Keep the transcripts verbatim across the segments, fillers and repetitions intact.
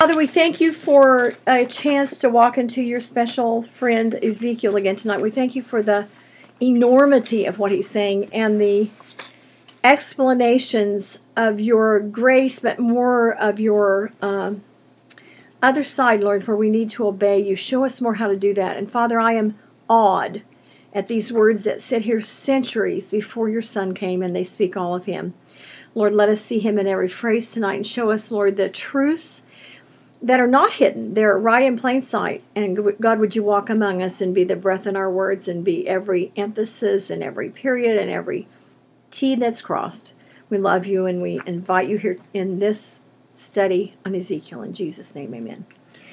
Father, we thank you for a chance to walk into your special friend Ezekiel again tonight. We thank you for the enormity of what he's saying and the explanations of your grace, but more of your um, other side, Lord, where we need to obey you. Show us more how to do that. And Father, I am awed at these words that sit here centuries before your Son came, and they speak all of him. Lord, let us see him in every phrase tonight, and show us, Lord, the truths that are not hidden. They're right in plain sight. And God, would you walk among us and be the breath in our words and be every emphasis and every period and every T that's crossed. We love you, and we invite you here in this study on Ezekiel. In Jesus' name, amen.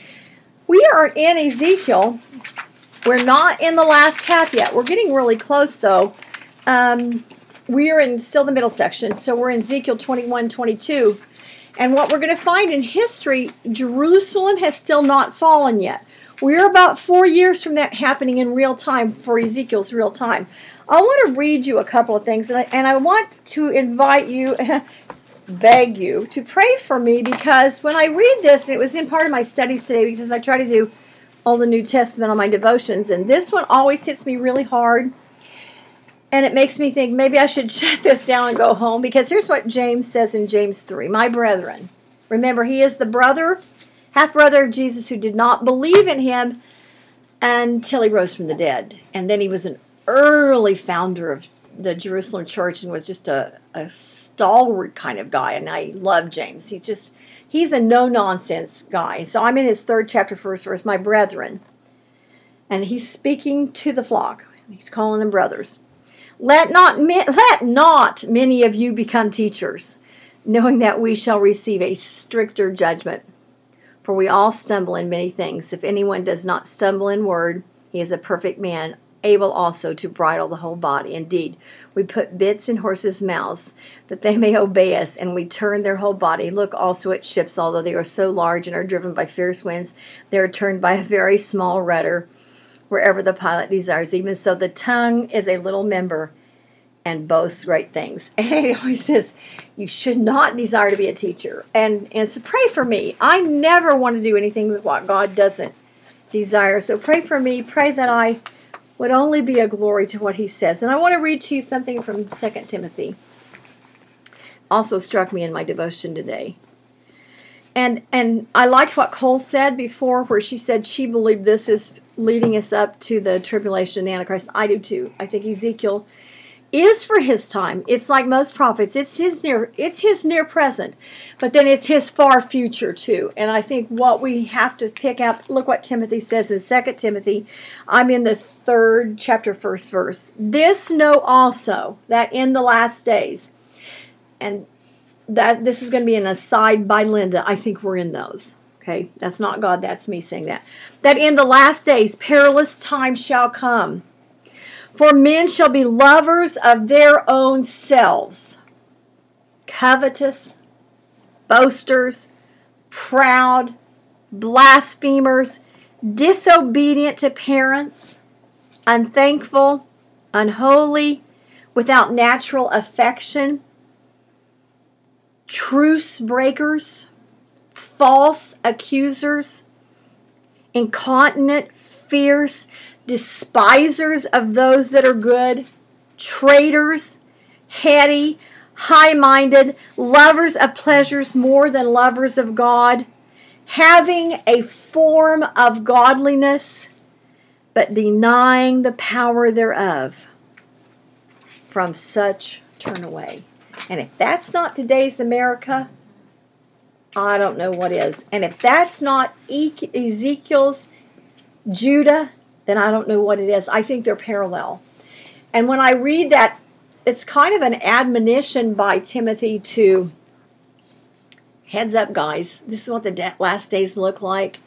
We are in Ezekiel. We're not in the last half yet. We're getting really close, though. Um, we are in still the middle section, so we're in Ezekiel twenty-one, twenty-two. And what we're going to find in history, Jerusalem has still not fallen yet. We're about four years from that happening in real time for Ezekiel's real time. I want to read you a couple of things, and I, and I want to invite you, beg you, to pray for me, because when I read this, and it was in part of my studies today, because I try to do all the New Testament on my devotions, and this one always hits me really hard. And it makes me think maybe I should shut this down and go home, because here's what James says in James three. My brethren, remember, he is the brother, half-brother of Jesus, who did not believe in him until he rose from the dead. And then he was an early founder of the Jerusalem church and was just a, a stalwart kind of guy. And I love James. He's just, he's a no-nonsense guy. So I'm in his third chapter, first verse, my brethren. And he's speaking to the flock. He's calling them brothers. Let not, let not many of you become teachers, knowing that we shall receive a stricter judgment. For we all stumble in many things. If anyone does not stumble in word, he is a perfect man, able also to bridle the whole body. Indeed, we put bits in horses' mouths, that they may obey us, and we turn their whole body. Look also at ships, although they are so large and are driven by fierce winds, they are turned by a very small rudder, wherever the pilot desires. Even so, the tongue is a little member and boasts great things. And he always says, you should not desire to be a teacher. And, and so pray for me. I never want to do anything with what God doesn't desire. So pray for me. Pray that I would only be a glory to what he says. And I want to read to you something from Second Timothy. Also struck me in my devotion today. And and I liked what Cole said before, where she said she believed this is leading us up to the tribulation of the Antichrist. I do too. I think Ezekiel is for his time. It's like most prophets. It's his near it's his near present, but then it's his far future too. And I think what we have to pick up, look what Timothy says in Second Timothy. I'm in the third chapter, first verse. This know also, that in the last days, and that this is going to be an aside by Linda. I think we're in those. Okay, that's not God, that's me saying that. That in the last days perilous times shall come. For men shall be lovers of their own selves, covetous, boasters, proud, blasphemers, disobedient to parents, unthankful, unholy, without natural affection, truce breakers, false accusers, incontinent, fierce, despisers of those that are good, traitors, heady, high-minded, lovers of pleasures more than lovers of God, having a form of godliness, but denying the power thereof. From such turn away. And if that's not today's America, I don't know what is. And if that's not Ezekiel's Judah, then I don't know what it is. I think they're parallel. And when I read that, it's kind of an admonition by Timothy to, heads up guys, this is what the last days look like.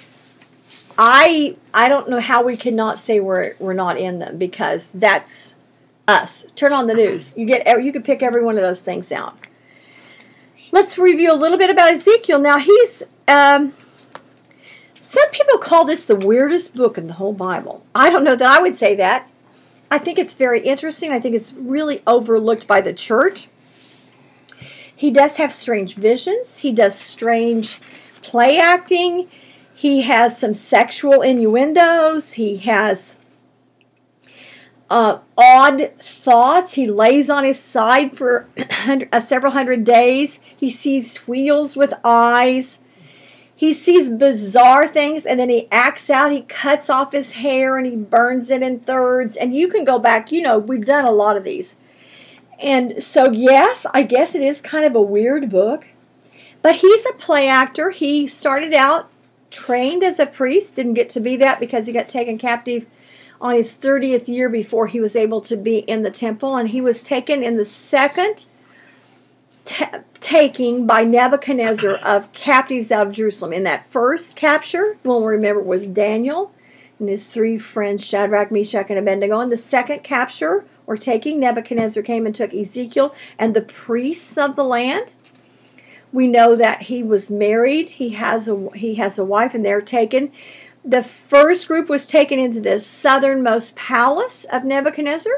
I I don't know how we cannot say we're we're not in them, because that's us. Turn on the news. You get you can pick every one of those things out. Let's review a little bit about Ezekiel. Now he's um, some people call this the weirdest book in the whole Bible. I don't know that I would say that. I think it's very interesting. I think it's really overlooked by the church. He does have strange visions. He does strange play acting. He has some sexual innuendos. He has uh, odd thoughts. He lays on his side for uh, several hundred days. He sees wheels with eyes. He sees bizarre things, and then he acts out. He cuts off his hair, and he burns it in thirds. And you can go back. You know, we've done a lot of these. And so, yes, I guess it is kind of a weird book. But he's a play actor. He started out trained as a priest. Didn't get to be that because he got taken captive on his thirtieth year before he was able to be in the temple. And he was taken in the second T- taking by Nebuchadnezzar of captives out of Jerusalem. In that first capture, we'll remember, was Daniel and his three friends, Shadrach, Meshach, and Abednego. In the second capture, or taking, Nebuchadnezzar came and took Ezekiel and the priests of the land. We know that he was married. He has a he has a wife, and they're taken. The first group was taken into the southernmost palace of Nebuchadnezzar,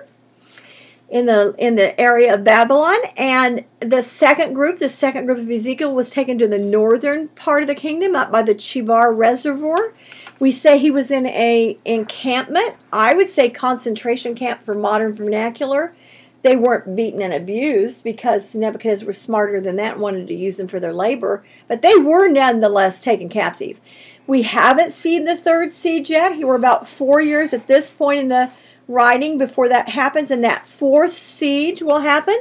in the in the area of Babylon, and the second group, the second group of Ezekiel, was taken to the northern part of the kingdom, up by the Chebar Reservoir. We say he was in a encampment. I would say concentration camp for modern vernacular. They weren't beaten and abused because Nebuchadnezzar was smarter than that and wanted to use them for their labor, but they were nonetheless taken captive. We haven't seen the third siege yet. We're about four years at this point in the writing before that happens, and that fourth siege will happen,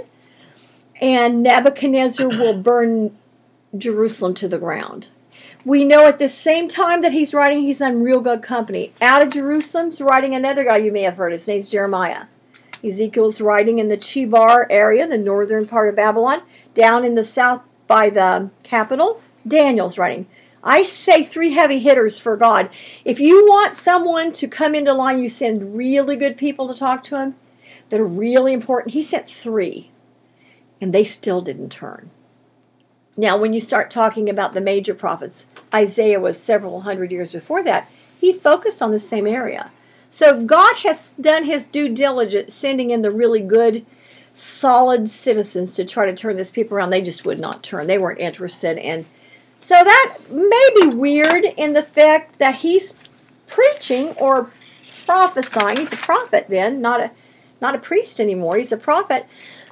and Nebuchadnezzar will burn Jerusalem to the ground. We know at the same time that he's writing, he's on real good company. Out of Jerusalem's writing another guy you may have heard. His name's Jeremiah. Ezekiel's writing in the Chebar area, the northern part of Babylon. Down in the south by the capital, Daniel's writing. I say three heavy hitters for God. If you want someone to come into line, you send really good people to talk to him that are really important. He sent three, and they still didn't turn. Now, when you start talking about the major prophets, Isaiah was several hundred years before that. He focused on the same area. So God has done his due diligence, sending in the really good, solid citizens to try to turn this people around. They just would not turn. They weren't interested in. So that may be weird in the fact that he's preaching or prophesying. He's a prophet then, not a not a priest anymore. He's a prophet.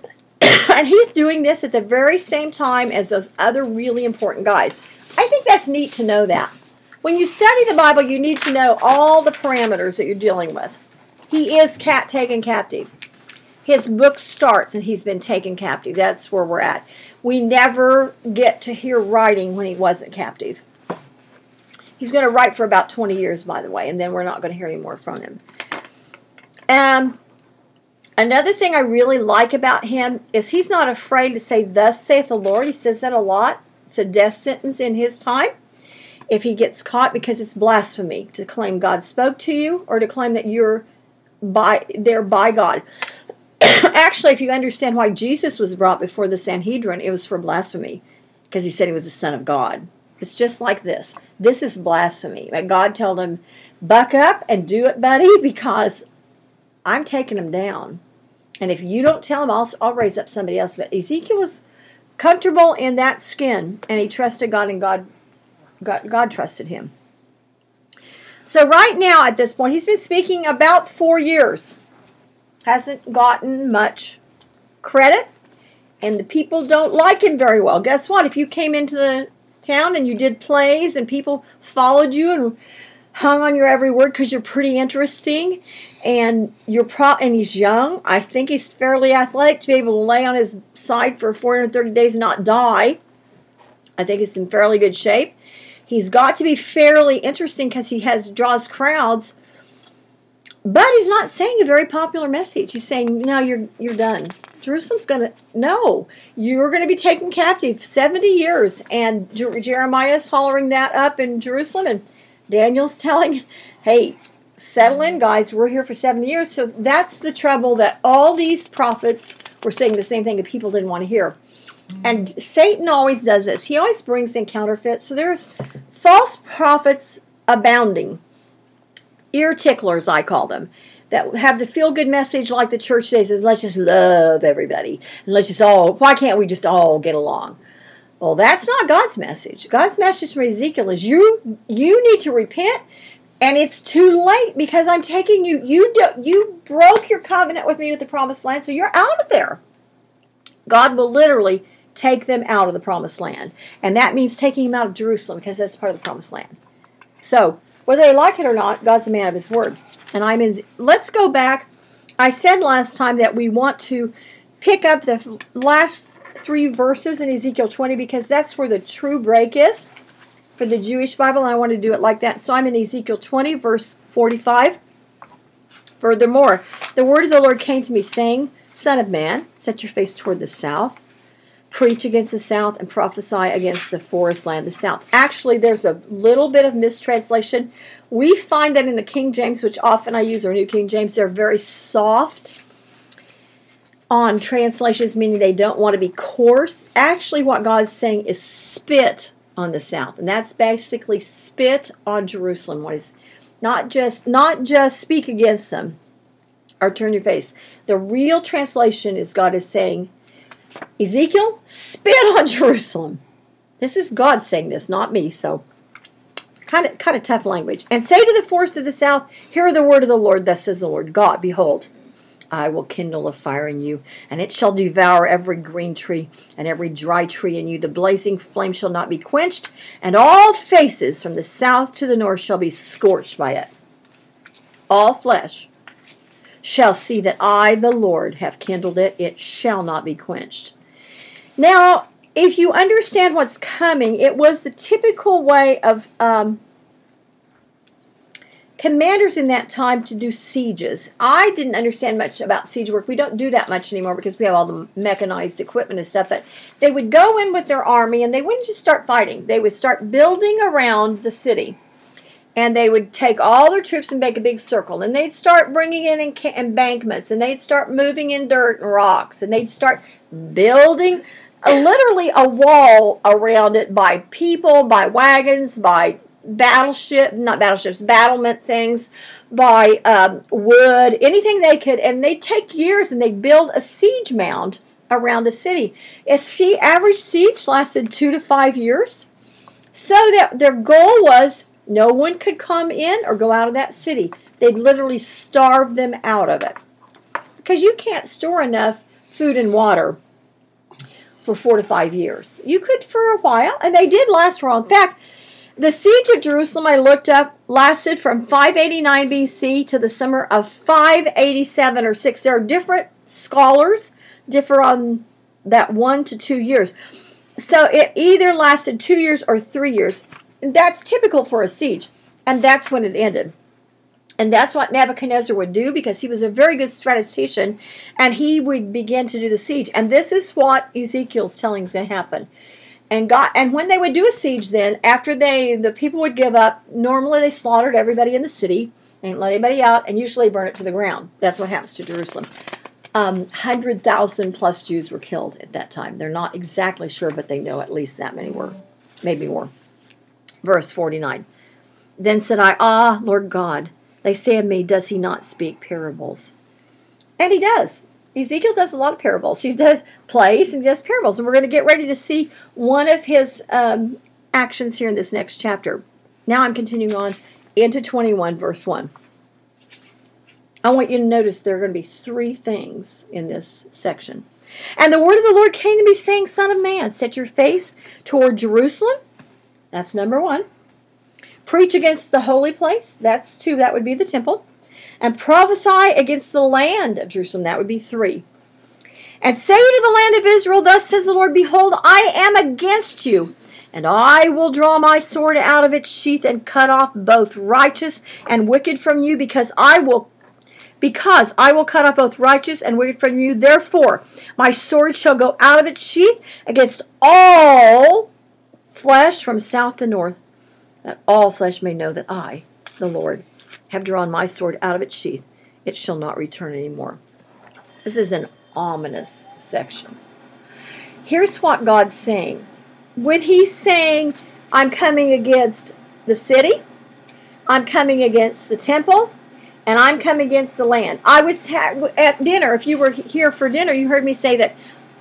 And he's doing this at the very same time as those other really important guys. I think that's neat to know that. When you study the Bible, you need to know all the parameters that you're dealing with. He is cat taken captive. His book starts and he's been taken captive. That's where we're at. We never get to hear writing when he wasn't captive. He's going to write for about twenty years, by the way, and then we're not going to hear any more from him. Um, another thing I really like about him is he's not afraid to say, "Thus saith the Lord." He says that a lot. It's a death sentence in his time if he gets caught, because it's blasphemy to claim God spoke to you or to claim that you're by there by God. Actually, if you understand why Jesus was brought before the Sanhedrin, it was for blasphemy, because he said he was the Son of God. It's just like this. This is blasphemy. God told him, buck up and do it, buddy, because I'm taking him down. And if you don't tell him, I'll, I'll raise up somebody else. But Ezekiel was comfortable in that skin, and he trusted God, and God, God, God trusted him. So right now, at this point, he's been speaking about four years. Hasn't gotten much credit, and the people don't like him very well. Guess what? If you came into the town and you did plays and people followed you and hung on your every word because you're pretty interesting, and you're pro- and he's young, I think he's fairly athletic to be able to lay on his side for four hundred thirty days and not die. I think he's in fairly good shape. He's got to be fairly interesting because he has draws crowds. But he's not saying a very popular message. He's saying, no, you're you're done. Jerusalem's going to, no, you're going to be taken captive seventy years. And Jer- Jeremiah's hollering that up in Jerusalem. And Daniel's telling, hey, settle in, guys. We're here for seventy years. So that's the trouble, that all these prophets were saying the same thing that people didn't want to hear. And Satan always does this. He always brings in counterfeits. So there's false prophets abounding. Ear ticklers, I call them, that have the feel-good message like the church today says, let's just love everybody. And let's just all, why can't we just all get along? Well, that's not God's message. God's message from Ezekiel is you you need to repent, and it's too late because I'm taking you. You do, you broke your covenant with me with the promised land, so you're out of there. God will literally take them out of the promised land, and that means taking them out of Jerusalem because that's part of the promised land. So whether they like it or not, God's a man of his word. And I'm in. Let's go back. I said last time that we want to pick up the last three verses in Ezekiel twenty because that's where the true break is for the Jewish Bible, and I want to do it like that. So I'm in Ezekiel twenty, verse forty-five. Furthermore, the word of the Lord came to me, saying, Son of man, set your face toward the south, preach against the south, and prophesy against the forest land, the south. Actually, there's a little bit of mistranslation. We find that in the King James, which often I use, or New King James, they're very soft on translations, meaning they don't want to be coarse. Actually, what God's saying is spit on the south, and that's basically spit on Jerusalem. What is not just not just speak against them or turn your face. The real translation is God is saying, Ezekiel, spit on Jerusalem. This is God saying this, not me. So kind of kind of tough language. And say to the forest of the south, hear the word of the Lord. Thus says the Lord God, behold, I will kindle a fire in you, and it shall devour every green tree and every dry tree in you. The blazing flame shall not be quenched, and all faces from the south to the north shall be scorched by it. All flesh shall see that I, the Lord, have kindled it. It shall not be quenched. Now, if you understand what's coming, it was the typical way of um, commanders in that time to do sieges. I didn't understand much about siege work. We don't do that much anymore because we have all the mechanized equipment and stuff. But they would go in with their army, and they wouldn't just start fighting. They would start building around the city. And they would take all their troops and make a big circle. And they'd start bringing in enca- embankments. And they'd start moving in dirt and rocks. And they'd start building a, literally a wall around it by people, by wagons, by battleship, not battleships, battlement things, by um, wood, anything they could. And they'd take years and they'd build a siege mound around the city. A sea, average siege lasted two to five years. So that their goal was no one could come in or go out of that city. They'd literally starve them out of it. Because you can't store enough food and water for four to five years. You could for a while, and they did last for a while. In fact, the siege of Jerusalem, I looked up, lasted from five eighty-nine B C to the summer of five eighty-seven or six. There are different scholars differ on that one to two years. So it either lasted two years or three years. That's typical for a siege, and that's when it ended. And that's what Nebuchadnezzar would do because he was a very good statistician, and he would begin to do the siege. And this is what Ezekiel's telling is going to happen. And God, and when they would do a siege, then after they the people would give up, normally they slaughtered everybody in the city, they didn't let anybody out, and usually burn it to the ground. That's what happens to Jerusalem. Um, one hundred thousand plus Jews were killed at that time. They're not exactly sure, but they know at least that many were, maybe more. Verse forty-nine. Then said I, Ah, Lord God, they say of me, does he not speak parables? And he does. Ezekiel does a lot of parables. He does plays and he does parables. And we're going to get ready to see one of his um, actions here in this next chapter. Now I'm continuing on into twenty-one, verse one. I want you to notice there are going to be three things in this section. And the word of the Lord came to me, saying, Son of man, set your face toward Jerusalem. That's number one. Preach against the holy place. That's two. That would be the temple. And prophesy against the land of Jerusalem. That would be three. And say to the land of Israel, Thus says the Lord, Behold, I am against you, and I will draw my sword out of its sheath and cut off both righteous and wicked from you, because I will Because I will cut off both righteous and wicked from you. Therefore, my sword shall go out of its sheath against all flesh from south to north, that all flesh may know that I, the Lord, have drawn my sword out of its sheath. It shall not return any more. This is an ominous section. Here's what God's saying. When he's saying, I'm coming against the city, I'm coming against the temple, and I'm coming against the land. I was ha- at dinner, if you were here for dinner, you heard me say that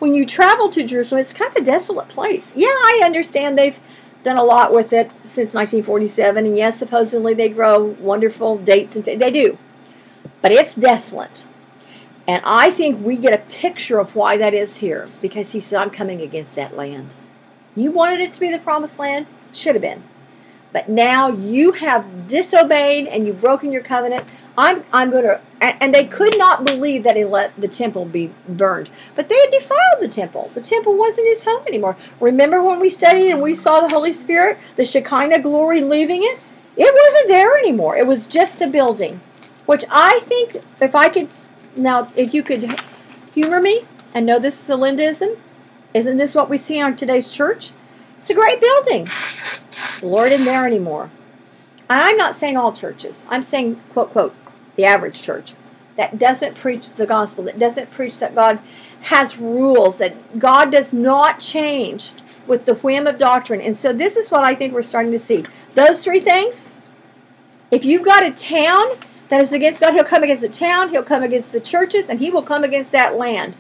when you travel to Jerusalem, it's kind of a desolate place. Yeah, I understand they've done a lot with it since nineteen forty-seven, and yes, supposedly they grow wonderful dates, and they do. But it's desolate. And I think we get a picture of why that is here, because he said, I'm coming against that land. You wanted it to be the promised land? Should have been. But now you have disobeyed and you've broken your covenant. I'm I'm going to, and they could not believe that he let the temple be burned. But they had defiled the temple. The temple wasn't his home anymore. Remember when we studied and we saw the Holy Spirit, the Shekinah glory leaving it? It wasn't there anymore. It was just a building. Which I think, if I could, now if you could humor me and know this is a Lindaism, isn't this what we see on today's church? It's a great building. The Lord isn't there anymore. And I'm not saying all churches. I'm saying, quote, quote, the average church that doesn't preach the gospel, that doesn't preach that God has rules, that God does not change with the whim of doctrine. And so this is what I think we're starting to see. Those three things, if you've got a town that is against God, he'll come against the town, he'll come against the churches, and he will come against that land.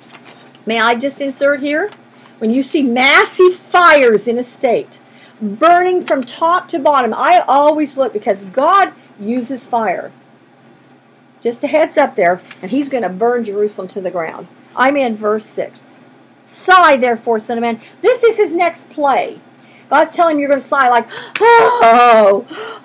May I just insert here? When you see massive fires in a state, burning from top to bottom, I always look, because God uses fire. Just a heads up there, and he's going to burn Jerusalem to the ground. I'm in verse six. Sigh, therefore, son of man. This is his next play. God's telling him you're going to sigh like, oh,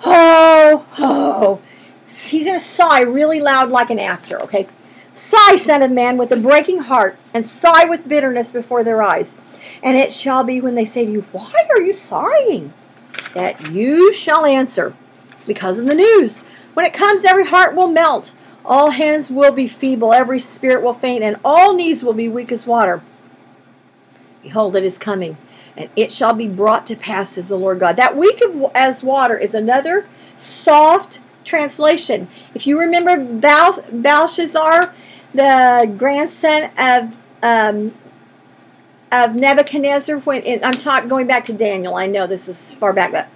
oh, oh. He's going to sigh really loud like an actor, okay? Sigh, son of man, with a breaking heart, and sigh with bitterness before their eyes. And it shall be when they say to you, why are you sighing? That you shall answer, because of the news. When it comes, every heart will melt. All hands will be feeble, every spirit will faint, and all knees will be weak as water. Behold, it is coming, and it shall be brought to pass, says the Lord God. That weak as water is another soft translation. If you remember Bel- Belshazzar, the grandson of um, of Nebuchadnezzar, when it, I'm talking going back to Daniel. I know this is far back, but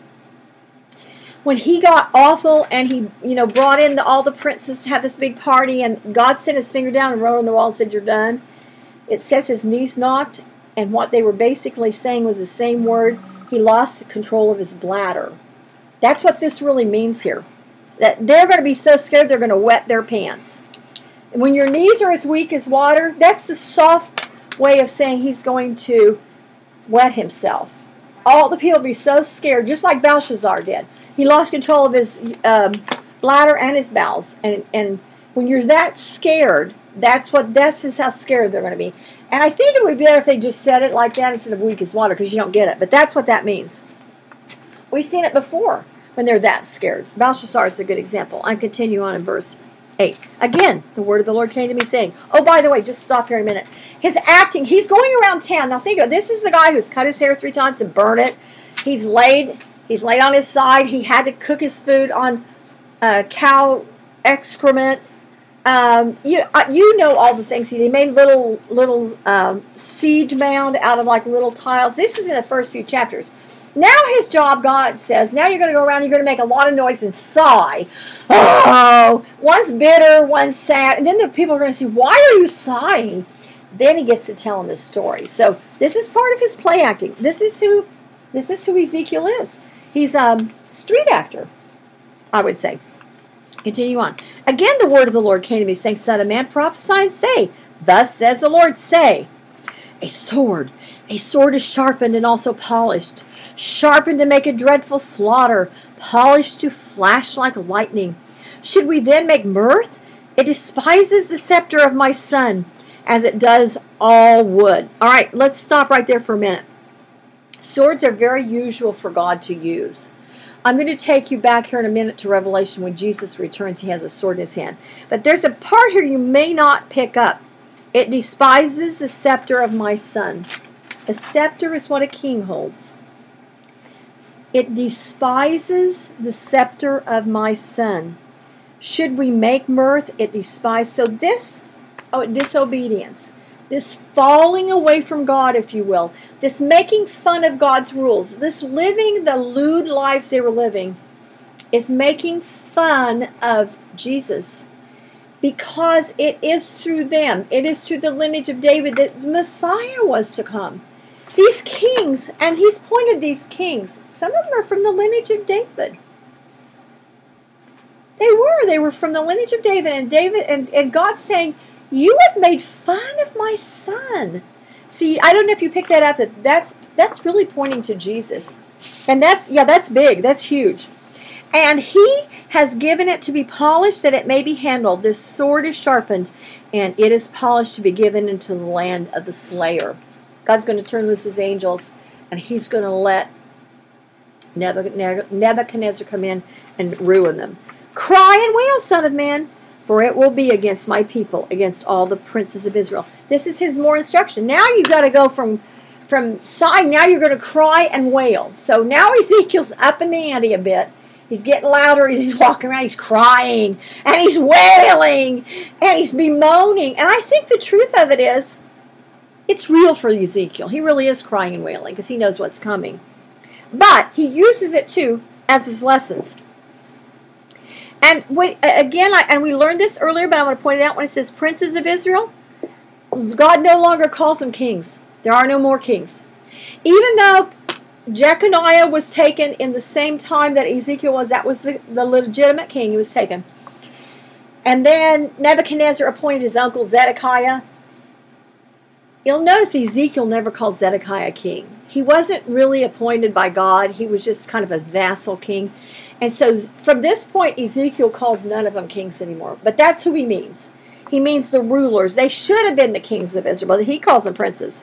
when he got awful and he, you know, brought in the, all the princes to have this big party, and God sent his finger down and wrote on the wall and said, "You're done." It says his knees knocked, and what they were basically saying was the same word. He lost control of his bladder. That's what this really means here. That they're going to be so scared they're going to wet their pants. And when your knees are as weak as water, that's the soft way of saying he's going to wet himself. All the people will be so scared, just like Belshazzar did. He lost control of his um, bladder and his bowels. And, and when you're that scared, that's what that's just how scared they're going to be. And I think it would be better if they just said it like that instead of weak as water, because you don't get it. But that's what that means. We've seen it before when they're that scared. Belshazzar is a good example. I continue on in verse eight. Again, the word of the Lord came to me saying, oh, by the way, just stop here a minute. His acting, he's going around town. Now think of it. This is the guy who's cut his hair three times and burned it. He's laid, he's laid on his side. He had to cook his food on uh, cow excrement. Um, you, uh, you know all the things he did. He made little, little um, siege mound out of like little tiles. This is in the first few chapters. Now his job, God says, now you're going to go around, you're going to make a lot of noise and sigh. Oh, one's bitter, one's sad. And then the people are going to see, why are you sighing? Then he gets to tell them this story. So this is part of his play acting. This is who, this is who Ezekiel is. He's a um, street actor, I would say. Continue on. Again, the word of the Lord came to me, saying, Son of man, prophesy and say, thus says the Lord, say, a sword, a sword is sharpened and also polished, sharpened to make a dreadful slaughter, polished to flash like lightning. Should we then make mirth? It despises the scepter of my son, as it does all wood. All right, let's stop right there for a minute. Swords are very usual for God to use. I'm going to take you back here in a minute to Revelation when Jesus returns. He has a sword in his hand. But there's a part here you may not pick up. It despises the scepter of my son. A scepter is what a king holds. It despises the scepter of my son. Should we make mirth? It despises. So this oh, disobedience, this falling away from God, if you will, this making fun of God's rules, this living the lewd lives they were living, is making fun of Jesus. because it is through them, it is through the lineage of David that the Messiah was to come. These kings, and he's pointed these kings, some of them are from the lineage of David. They were. They were from the lineage of David, and David and, and God's saying, you have made fun of my son. See, I don't know if you picked that up, that that's, that's really pointing to Jesus. And that's, yeah, that's big. That's huge. And he has given it to be polished that it may be handled. This sword is sharpened, and it is polished to be given into the land of the slayer. God's going to turn loose his angels, and he's going to let Nebuchadnezzar come in and ruin them. Cry and wail, son of man, for it will be against my people, against all the princes of Israel. This is his more instruction. Now you've got to go from, from sighing, now you're going to cry and wail. So now Ezekiel's up in the ante a bit. He's getting louder, he's walking around, he's crying, and he's wailing, and he's bemoaning. And I think the truth of it is, it's real for Ezekiel. He really is crying and wailing because he knows what's coming. But he uses it too as his lessons. And we, again, I, and we learned this earlier, but I want to point it out when it says princes of Israel, God no longer calls them kings. There are no more kings. Even though Jeconiah was taken in the same time that Ezekiel was, that was the, the legitimate king. He was taken. And then Nebuchadnezzar appointed his uncle Zedekiah. You'll notice Ezekiel never calls Zedekiah king. He wasn't really appointed by God. He was just kind of a vassal king. And so from this point, Ezekiel calls none of them kings anymore. But that's who he means. He means the rulers. They should have been the kings of Israel, but he calls them princes.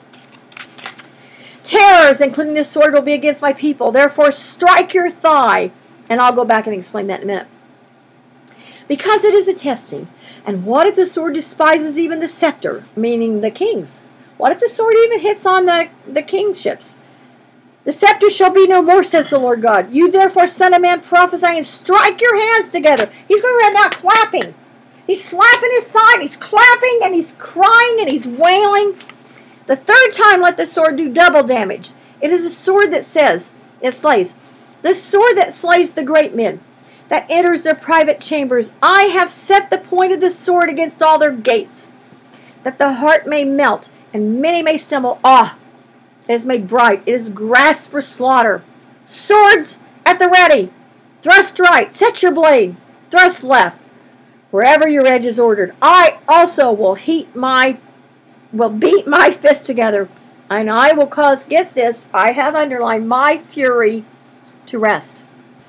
Terrors, including this sword, will be against my people. Therefore, strike your thigh. And I'll go back and explain that in a minute. Because it is a testing. And what if the sword despises even the scepter, meaning the kings? What if the sword even hits on the, the kingships? The scepter shall be no more, says the Lord God. You therefore, son of man, prophesy and strike your hands together. He's going around now clapping. He's slapping his thigh, he's clapping, and he's crying, and he's wailing. The third time, let the sword do double damage. It is a sword that says, it slays. The sword that slays the great men, that enters their private chambers. I have set the point of the sword against all their gates, that the heart may melt, and many may stumble. Ah, it is made bright. It is grasped for slaughter. Swords at the ready. Thrust right. Set your blade. Thrust left. Wherever your edge is ordered. I also will heat my will beat my fists together, and I will cause, get this, I have underlined, my fury to rest.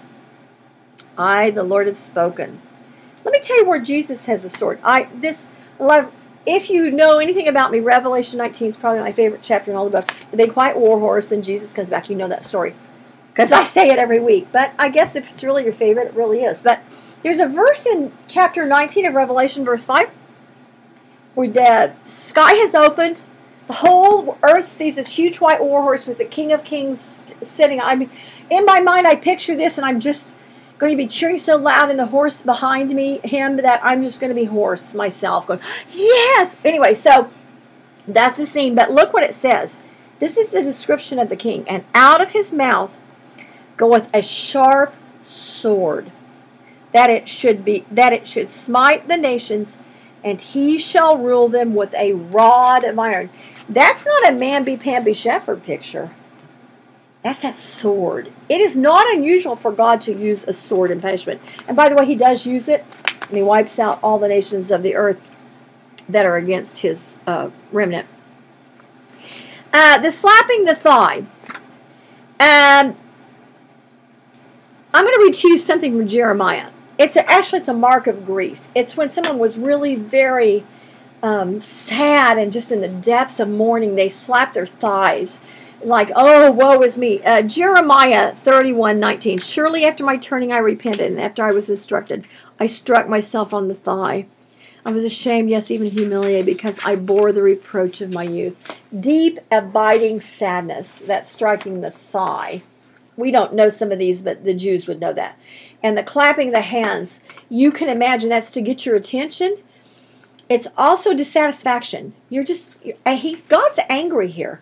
I, the Lord, have spoken. Let me tell you where Jesus has a sword. I this love. If you know anything about me, Revelation nineteen is probably my favorite chapter in all the book. The big white war horse, and Jesus comes back. You know that story because I say it every week. But I guess if it's really your favorite, it really is. But there's a verse in chapter nineteen of Revelation, verse five. Where the sky has opened, the whole earth sees this huge white war horse with the King of Kings sitting. I mean, in my mind, I picture this, and I'm just going to be cheering so loud, and the horse behind me, him, that I'm just going to be hoarse myself, going, yes! Anyway, so that's the scene. But look what it says. This is the description of the king. And out of his mouth goeth a sharp sword, that it should be that it should smite the nations, and he shall rule them with a rod of iron. That's not a mamby-pamby shepherd picture. That's that sword. It is not unusual for God to use a sword in punishment. And by the way, he does use it, and he wipes out all the nations of the earth that are against his uh, remnant. Uh, the slapping the thigh. Um, I'm going to read to you something from Jeremiah. It's a, actually it's a mark of grief. It's when someone was really very um, sad and just in the depths of mourning, they slap their thighs like, oh, woe is me. Uh, Jeremiah thirty-one nineteen. Surely after my turning I repented, and after I was instructed, I struck myself on the thigh. I was ashamed, yes, even humiliated, because I bore the reproach of my youth. Deep, abiding sadness, that striking the thigh. We don't know some of these, but the Jews would know that. And the clapping the hands, you can imagine that's to get your attention. It's also dissatisfaction. You're just, he's, God's angry here.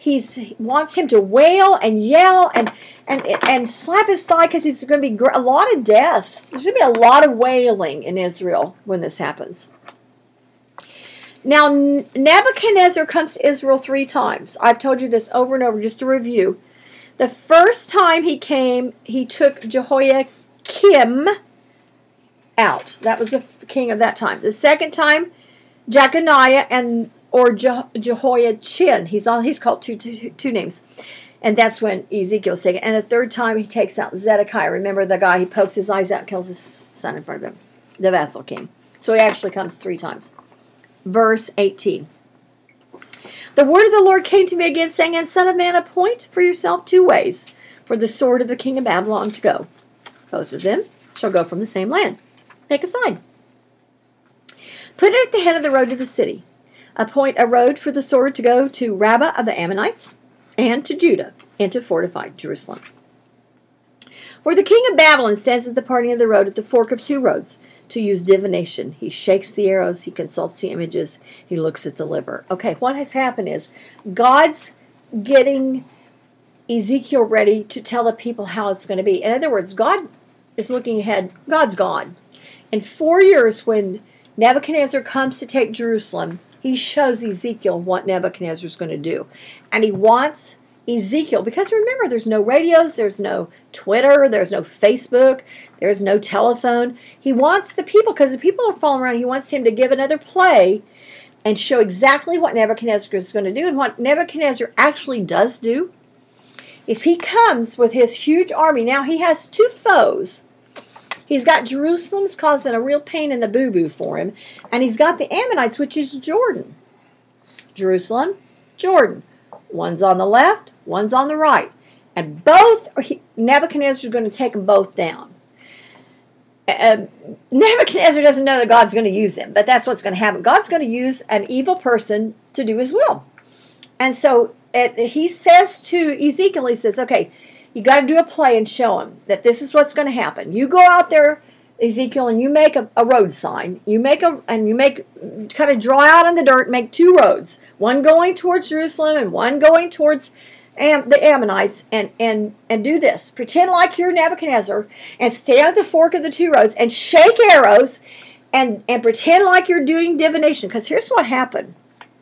He's, he wants him to wail and yell and and and slap his thigh because it's going to be a lot of deaths. There's going to be a lot of wailing in Israel when this happens. Now, Nebuchadnezzar comes to Israel three times. I've told you this over and over, just to review. The first time he came, he took Jehoiakim out. That was the king of that time. The second time, Jeconiah and or Je- Jehoiachin. He's all he's called two, two, two names. And that's when Ezekiel's taken. And the third time, he takes out Zedekiah. Remember the guy, he pokes his eyes out and kills his son in front of him, the vassal king. So he actually comes three times. Verse eighteen. The word of the Lord came to me again, saying, And son of man, appoint for yourself two ways for the sword of the king of Babylon to go. Both of them shall go from the same land. Make a sign. Put it at the head of the road to the city. Appoint a road for the sword to go to Rabbah of the Ammonites, and to Judah, and to fortify Jerusalem. For the king of Babylon stands at the parting of the road at the fork of two roads, to use divination. He shakes the arrows, he consults the images, he looks at the liver. Okay, what has happened is God's getting Ezekiel ready to tell the people how it's going to be. In other words, God is looking ahead. God's God. In four years, when Nebuchadnezzar comes to take Jerusalem, he shows Ezekiel what Nebuchadnezzar is going to do. And he wants Ezekiel, because remember, there's no radios, there's no Twitter, there's no Facebook, there's no telephone. He wants the people, because the people are following around, he wants him to give another play and show exactly what Nebuchadnezzar is going to do. And what Nebuchadnezzar actually does do is he comes with his huge army. Now he has two foes. He's got Jerusalem's causing a real pain in the boo-boo for him. And he's got the Ammonites, which is Jordan. Jerusalem, Jordan. One's on the left, one's on the right. And both, Nebuchadnezzar is going to take them both down. Uh, Nebuchadnezzar doesn't know that God's going to use him, but that's what's going to happen. God's going to use an evil person to do his will. And so it, he says to Ezekiel, he says, okay, you got to do a play and show him that this is what's going to happen. You go out there, Ezekiel, and you make a, a road sign. You make a, and you make, kind of draw out in the dirt, make two roads. One going towards Jerusalem and one going towards Am, the Ammonites, and, and, and do this. Pretend like you're Nebuchadnezzar and stand at the fork of the two roads and shake arrows and, and pretend like you're doing divination. Because here's what happened.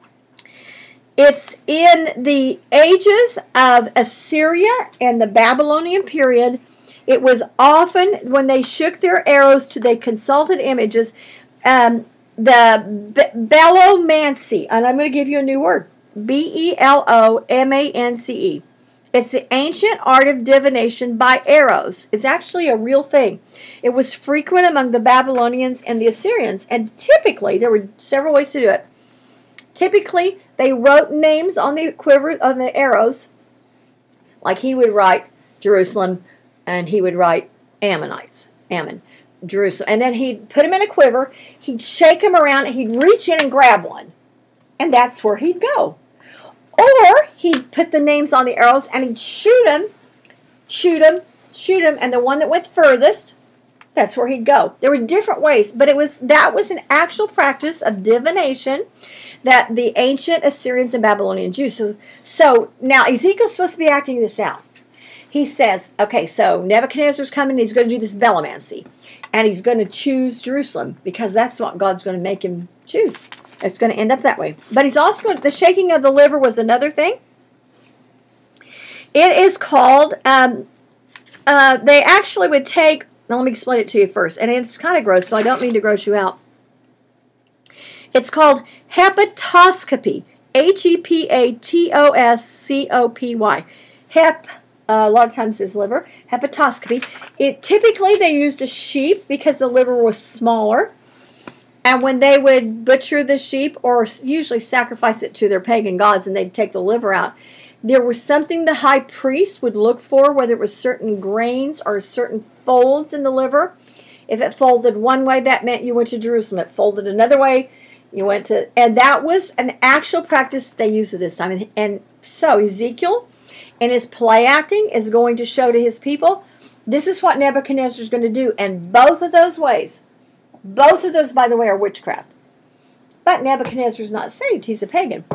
It's in the ages of Assyria and the Babylonian period. It was often when they shook their arrows to, they consulted images, um, the be- belomancy, and I'm going to give you a new word, B E L O M A N C E. It's the ancient art of divination by arrows. It's actually a real thing. It was frequent among the Babylonians and the Assyrians, and typically, there were several ways to do it. Typically, they wrote names on the quiver, on the arrows, like he would write Jerusalem, and he would write Ammonites, Ammon, Jerusalem. And then he'd put them in a quiver, he'd shake them around, and he'd reach in and grab one. And that's where he'd go. Or he'd put the names on the arrows, and he'd shoot them, shoot them, shoot them, and the one that went furthest, that's where he'd go. There were different ways, but it was that was an actual practice of divination that the ancient Assyrians and Babylonians used. So, so now Ezekiel's supposed to be acting this out. He says, okay, so Nebuchadnezzar's coming, he's going to do this belomancy, and he's going to choose Jerusalem, because that's what God's going to make him choose. It's going to end up that way. But he's also going to, the shaking of the liver was another thing. It is called, um, uh, they actually would take, now let me explain it to you first, and it's kind of gross, so I don't mean to gross you out. It's called hepatoscopy, H E P A T O S C O P Y. Hep, uh, a lot of times is liver, hepatoscopy. It typically they used a sheep because the liver was smaller. And when they would butcher the sheep, or usually sacrifice it to their pagan gods, and they'd take the liver out, there was something the high priest would look for, whether it was certain grains or certain folds in the liver. If it folded one way, that meant you went to Jerusalem. If it folded another way, you went to... And that was an actual practice they used at this time. And, and so Ezekiel, in his play acting, is going to show to his people, this is what Nebuchadnezzar is going to do. And both of those ways... Both of those, by the way, are witchcraft. But Nebuchadnezzar's not saved. He's a pagan.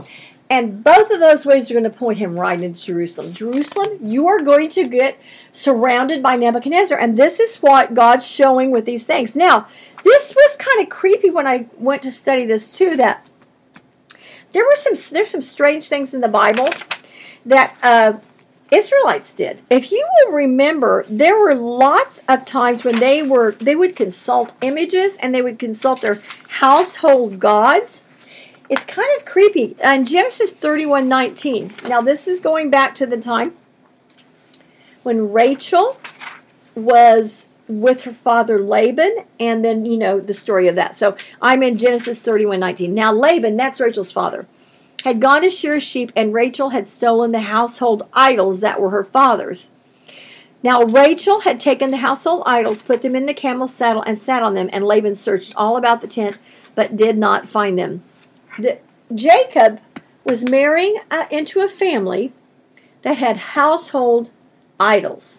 And both of those ways are going to point him right into Jerusalem. Jerusalem, you are going to get surrounded by Nebuchadnezzar. And this is what God's showing with these things. Now, this was kind of creepy when I went to study this too, that there were some there's some strange things in the Bible that uh, Israelites did. If you will remember, there were lots of times when they were they would consult images and they would consult their household gods. It's kind of creepy. In Genesis thirty-one nineteen, now this is going back to the time when Rachel was with her father Laban, and then, you know, the story of that. So I'm in Genesis thirty-one nineteen. Now Laban, that's Rachel's father, had gone to shear sheep, and Rachel had stolen the household idols that were her father's. Now Rachel had taken the household idols, put them in the camel's saddle, and sat on them, and Laban searched all about the tent, but did not find them. The, Jacob was marrying uh, into a family that had household idols.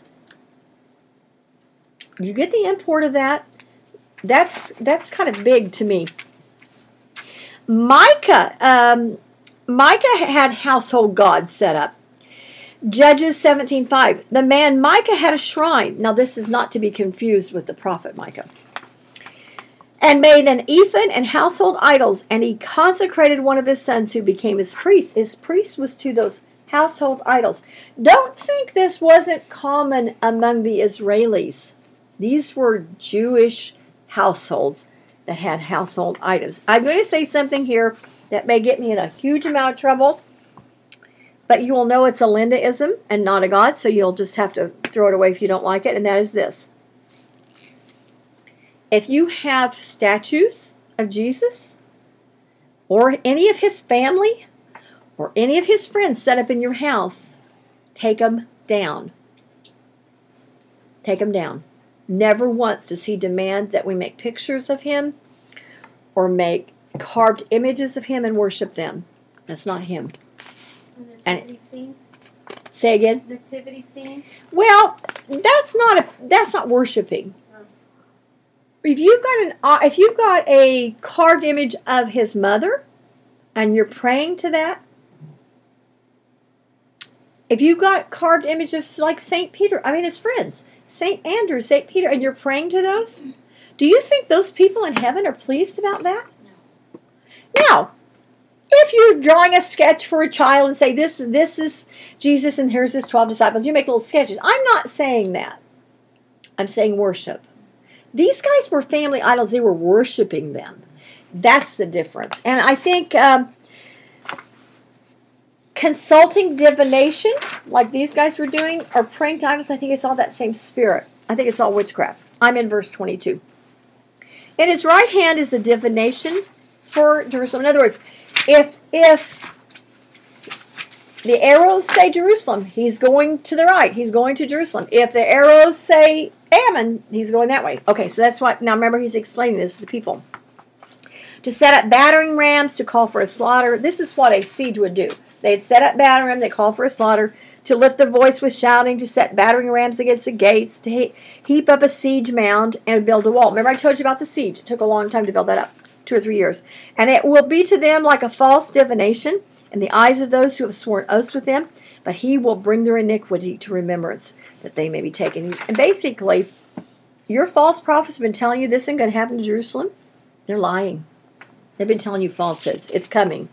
You get the import of that? That's that's kind of big to me. Micah, um, Micah had household gods set up. Judges seventeen five. The man Micah had a shrine. Now this is not to be confused with the prophet Micah. And made an ephod and household idols, and he consecrated one of his sons who became his priest. His priest was to those household idols. Don't think this wasn't common among the Israelis. These were Jewish households that had household items. I'm going to say something here that may get me in a huge amount of trouble, but you will know it's a Lindaism and not a God, so you'll just have to throw it away if you don't like it, and that is this. If you have statues of Jesus or any of his family or any of his friends set up in your house, take them down. Take them down. Never once does he demand that we make pictures of him or make carved images of him and worship them. That's not him. Nativity scenes? Say again? Nativity scenes? Well, that's not a, that's not worshiping. If you've got an uh, if you've got a carved image of his mother, and you're praying to that, if you've got carved images like Saint Peter, I mean his friends, Saint Andrew, Saint Peter, and you're praying to those, do you think those people in heaven are pleased about that? No. Now, if you're drawing a sketch for a child and say this this is Jesus and here's his twelve disciples, you make little sketches. I'm not saying that. I'm saying worship. These guys were family idols. They were worshiping them. That's the difference. And I think um, consulting divination, like these guys were doing, or praying to idols, I think it's all that same spirit. I think it's all witchcraft. I'm in verse twenty-two. In his right hand is a divination for Jerusalem. In other words, if if the arrows say Jerusalem, he's going to the right. He's going to Jerusalem. If the arrows say Ammon, he's going that way. Okay, so that's what, now remember he's explaining this to the people. To set up battering rams to call for a slaughter. This is what a siege would do. They'd set up battering rams, they call for a slaughter. To lift the voice with shouting, to set battering rams against the gates, to he- heap up a siege mound and build a wall. Remember I told you about the siege. It took a long time to build that up, two or three years. And it will be to them like a false divination in the eyes of those who have sworn oaths with them, but he will bring their iniquity to remembrance, that they may be taken. And basically, your false prophets have been telling you this isn't going to happen to Jerusalem. They're lying. They've been telling you falsehoods. It's coming.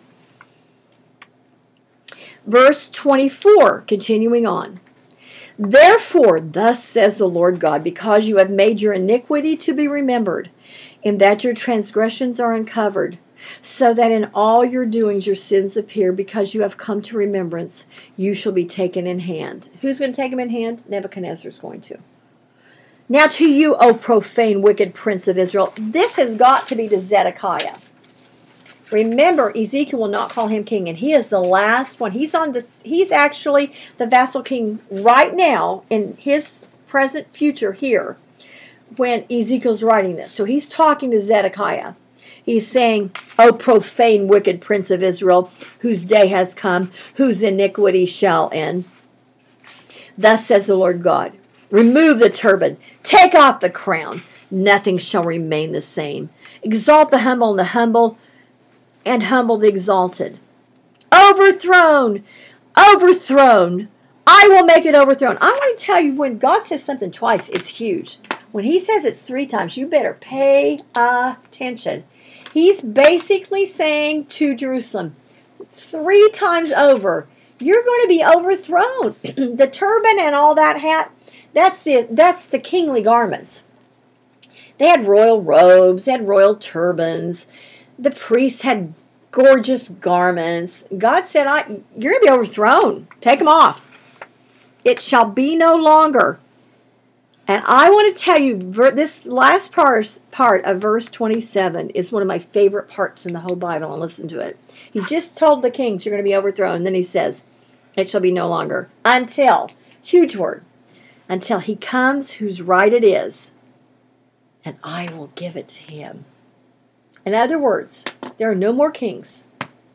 Verse twenty-four, continuing on. Therefore, thus says the Lord God, because you have made your iniquity to be remembered, in that your transgressions are uncovered, so that in all your doings your sins appear, because you have come to remembrance, you shall be taken in hand. Who's going to take him in hand? Nebuchadnezzar is going to. Now to you, O profane, wicked prince of Israel, this has got to be to Zedekiah. Remember, Ezekiel will not call him king, and he is the last one. He's on the. He's actually the vassal king right now in his present future here when Ezekiel's writing this. So he's talking to Zedekiah. He's saying, O profane, wicked prince of Israel, whose day has come, whose iniquity shall end. Thus says the Lord God, remove the turban, take off the crown, nothing shall remain the same. Exalt the humble and the humble, and humble the exalted. overthrown, overthrown. I will make it overthrown. I want to tell you, when God says something twice, it's huge. When he says it's three times, you better pay attention. He's basically saying to Jerusalem, three times over, you're going to be overthrown. The turban and all that hat, that's the that's the kingly garments. They had royal robes, they had royal turbans. The priests had gorgeous garments. God said, I, you're going to be overthrown. Take them off. It shall be no longer. And I want to tell you, this last part, part of verse twenty-seven is one of my favorite parts in the whole Bible, and listen to it. He's just told the kings, you're going to be overthrown. And then he says, it shall be no longer. Until, huge word, until he comes whose right it is, and I will give it to him. In other words, there are no more kings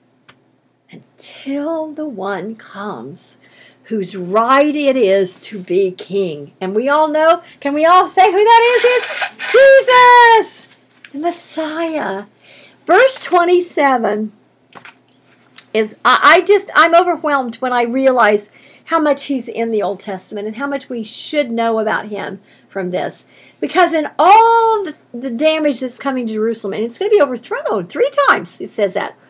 until the one comes whose right it is to be king. And we all know, can we all say who that is? It's Jesus, the Messiah. Verse twenty-seven is, I, I just, I'm overwhelmed when I realize how much he's in the Old Testament and how much we should know about him from this. Because in all the, the damage that's coming to Jerusalem, and it's going to be overthrown three times, it says that.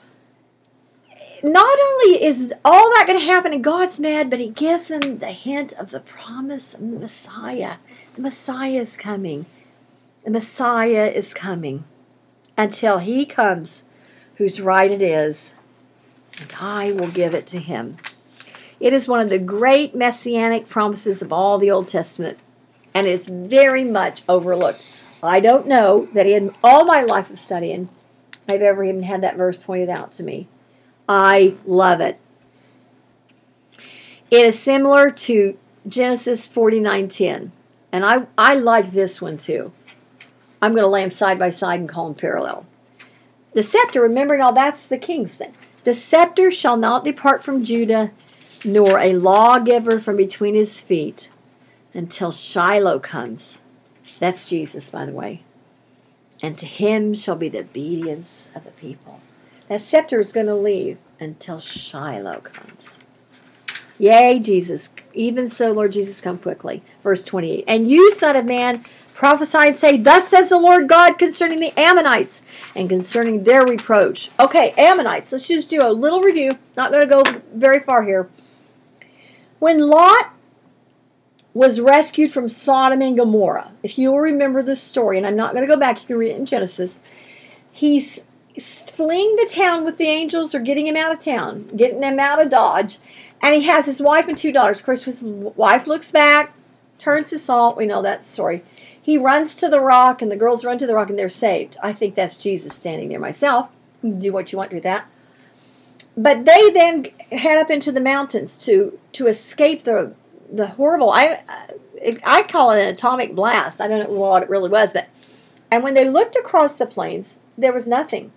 Not only is all that going to happen and God's mad, but he gives them the hint of the promise of the Messiah. The Messiah is coming. The Messiah is coming until he comes whose right it is, and I will give it to him. It is one of the great messianic promises of all the Old Testament, and it's very much overlooked. I don't know that in all my life of studying, I've ever even had that verse pointed out to me. I love it. It is similar to Genesis forty-nine ten. And I, I like this one too. I'm going to lay them side by side and call them parallel. The scepter, remembering all that's the king's thing. The scepter shall not depart from Judah, nor a lawgiver from between his feet, until Shiloh comes. That's Jesus, by the way. And to him shall be the obedience of the people. That scepter is going to leave until Shiloh comes. Yea, Jesus, even so, Lord Jesus, come quickly. Verse twenty-eight. And you, son of man, prophesy and say, thus says the Lord God concerning the Ammonites and concerning their reproach. Okay, Ammonites. Let's just do a little review. Not going to go very far here. When Lot was rescued from Sodom and Gomorrah, if you will remember this story, and I'm not going to go back, you can read it in Genesis, he's fleeing the town with the angels, or getting him out of town, getting him out of Dodge, and he has his wife and two daughters. Of course, his wife looks back, turns to salt. We know that story. He runs to the rock, and the girls run to the rock, and they're saved. I think that's Jesus standing there myself. You can do what you want with that. But they then head up into the mountains to to escape the the horrible, I I call it an atomic blast. I don't know what it really was, but and when they looked across the plains, there was nothing.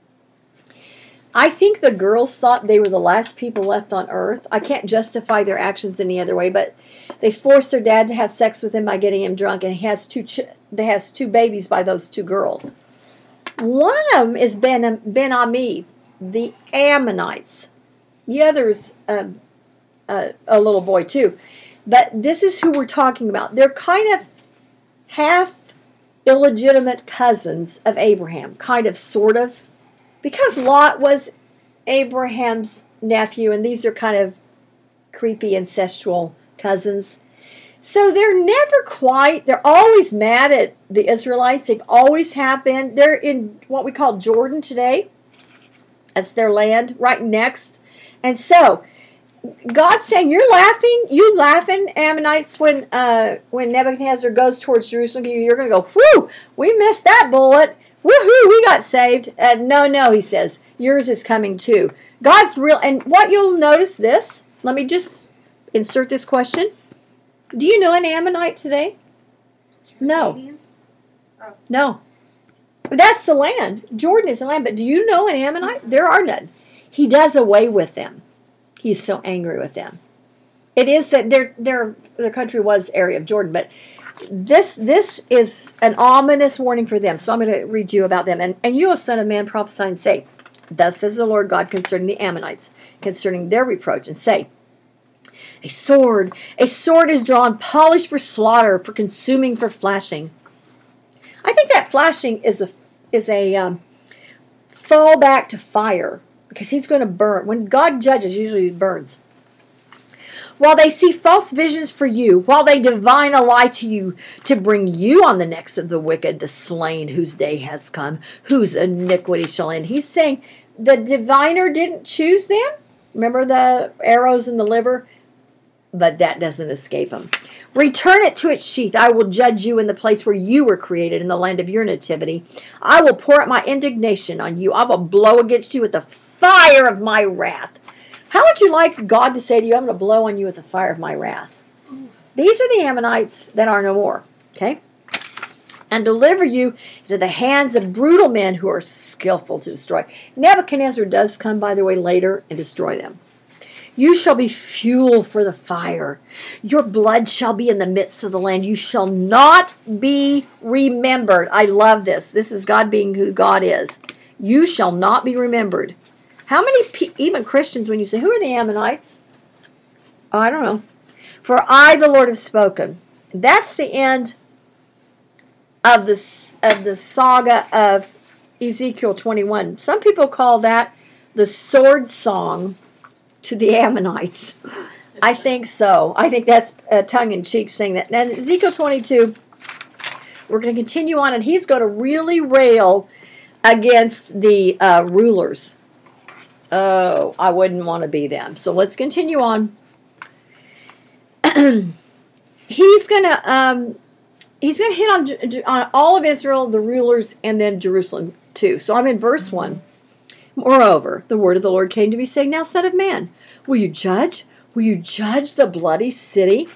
I think the girls thought they were the last people left on earth. I can't justify their actions any other way, but they forced their dad to have sex with him by getting him drunk, and he has two ch- they has two babies by those two girls. One of them is Ben Ben Ami, the Ammonites. The other's um, uh, a little boy too. But this is who we're talking about. They're kind of half illegitimate cousins of Abraham, kind of, sort of. Because Lot was Abraham's nephew, and these are kind of creepy incestual cousins. So they're never quite, they're always mad at the Israelites. They've always have been. They're in what we call Jordan today. That's their land, right next. And so, God's saying, you're laughing, you laughing, Ammonites, when uh, when Nebuchadnezzar goes towards Jerusalem, you're going to go, whew, we missed that bullet. Woohoo, we got saved. Uh, no, no, he says, yours is coming too. God's real. And what you'll notice this, let me just insert this question. Do you know an Ammonite today? No. Oh. No. But that's the land. Jordan is the land. But do you know an Ammonite? There are none. He does away with them. He's so angry with them. It is that their their their country was area of Jordan, but This this is an ominous warning for them. So I'm going to read you about them. And, and you, O son of man, prophesy and say, Thus says the Lord God concerning the Ammonites, concerning their reproach, and say, a sword, a sword is drawn, polished for slaughter, for consuming, for flashing. I think that flashing is a is a um, fallback to fire, because he's going to burn. When God judges, usually he burns. While they see false visions for you, while they divine a lie to you, to bring you on the necks of the wicked, the slain, whose day has come, whose iniquity shall end. He's saying the diviner didn't choose them. Remember the arrows in the liver? But that doesn't escape him. Return it to its sheath. I will judge you in the place where you were created, in the land of your nativity. I will pour out my indignation on you. I will blow against you with the fire of my wrath. How would you like God to say to you, I'm going to blow on you with the fire of my wrath? These are the Ammonites that are no more. Okay? And deliver you into the hands of brutal men who are skillful to destroy. Nebuchadnezzar does come, by the way, later and destroy them. You shall be fuel for the fire. Your blood shall be in the midst of the land. You shall not be remembered. I love this. This is God being who God is. You shall not be remembered. How many, pe- even Christians, when you say, who are the Ammonites? Oh, I don't know. For I, the Lord, have spoken. That's the end of the, of the saga of Ezekiel twenty-one. Some people call that the sword song to the Ammonites. I think so. I think that's uh, tongue-in-cheek saying that. And Ezekiel twenty-two, we're going to continue on, and he's going to really rail against the uh, rulers. Oh, I wouldn't want to be them. So let's continue on. he's going to um, he's going to hit on, on all of Israel, the rulers, and then Jerusalem too. So I'm in verse one. Moreover, the word of the Lord came to me, saying, now, son of man, will you judge? Will you judge the bloody city?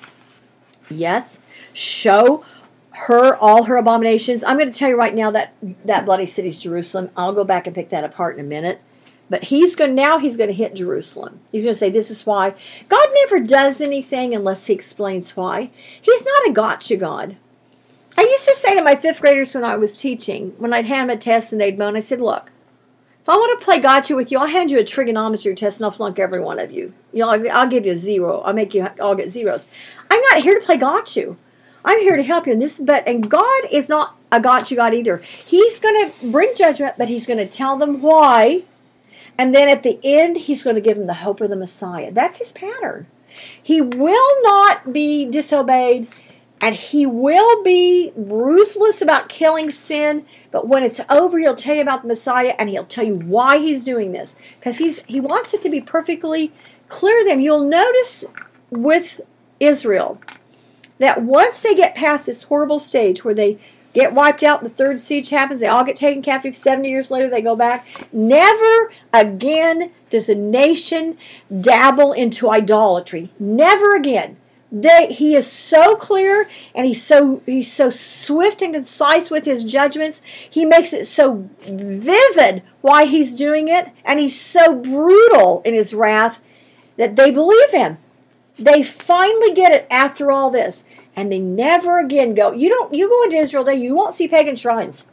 Yes. Show her all her abominations. I'm going to tell you right now that that bloody city is Jerusalem. I'll go back and pick that apart in a minute. But he's going now he's going to hit Jerusalem. He's going to say, this is why. God never does anything unless he explains why. He's not a gotcha God. I used to say to my fifth graders when I was teaching, when I'd hand them a test and they'd moan, I said, look, if I want to play gotcha with you, I'll hand you a trigonometry test and I'll flunk every one of you. You know, I'll, I'll give you a zero. I'll make you all get zeros. I'm not here to play gotcha. I'm here to help you in this. But and God is not a gotcha God either. He's going to bring judgment, but he's going to tell them why. And then at the end, he's going to give them the hope of the Messiah. That's his pattern. He will not be disobeyed. And he will be ruthless about killing sin, but when it's over, he'll tell you about the Messiah, and he'll tell you why he's doing this. Because he's he wants it to be perfectly clear to them. You'll notice with Israel that once they get past this horrible stage where they get wiped out, the third siege happens, they all get taken captive, seventy years later they go back. Never again does a nation dabble into idolatry. Never again. They, he is so clear, and he's so he's so swift and concise with his judgments. He makes it so vivid why he's doing it, and he's so brutal in his wrath that they believe him. They finally get it after all this, and they never again go. You don't. You go into Israel today, you won't see pagan shrines.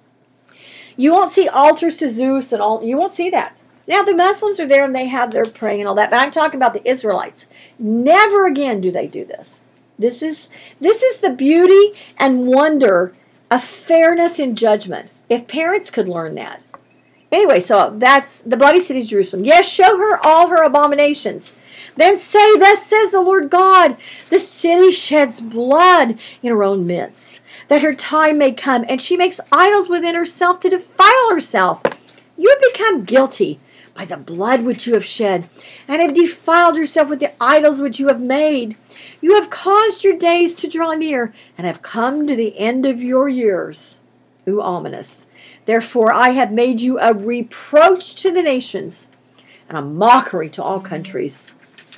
You won't see altars to Zeus and all. You won't see that. Now, the Muslims are there and they have their praying and all that, but I'm talking about the Israelites. Never again do they do this. This is this is the beauty and wonder of fairness in judgment. If parents could learn that. Anyway, so that's the bloody city of Jerusalem. Yes, show her all her abominations. Then say, thus says the Lord God, the city sheds blood in her own midst, that her time may come, and she makes idols within herself to defile herself. You have become guilty by the blood which you have shed, and have defiled yourself with the idols which you have made. You have caused your days to draw near, and have come to the end of your years. Ooh, ominous. Therefore I have made you a reproach to the nations, and a mockery to all countries.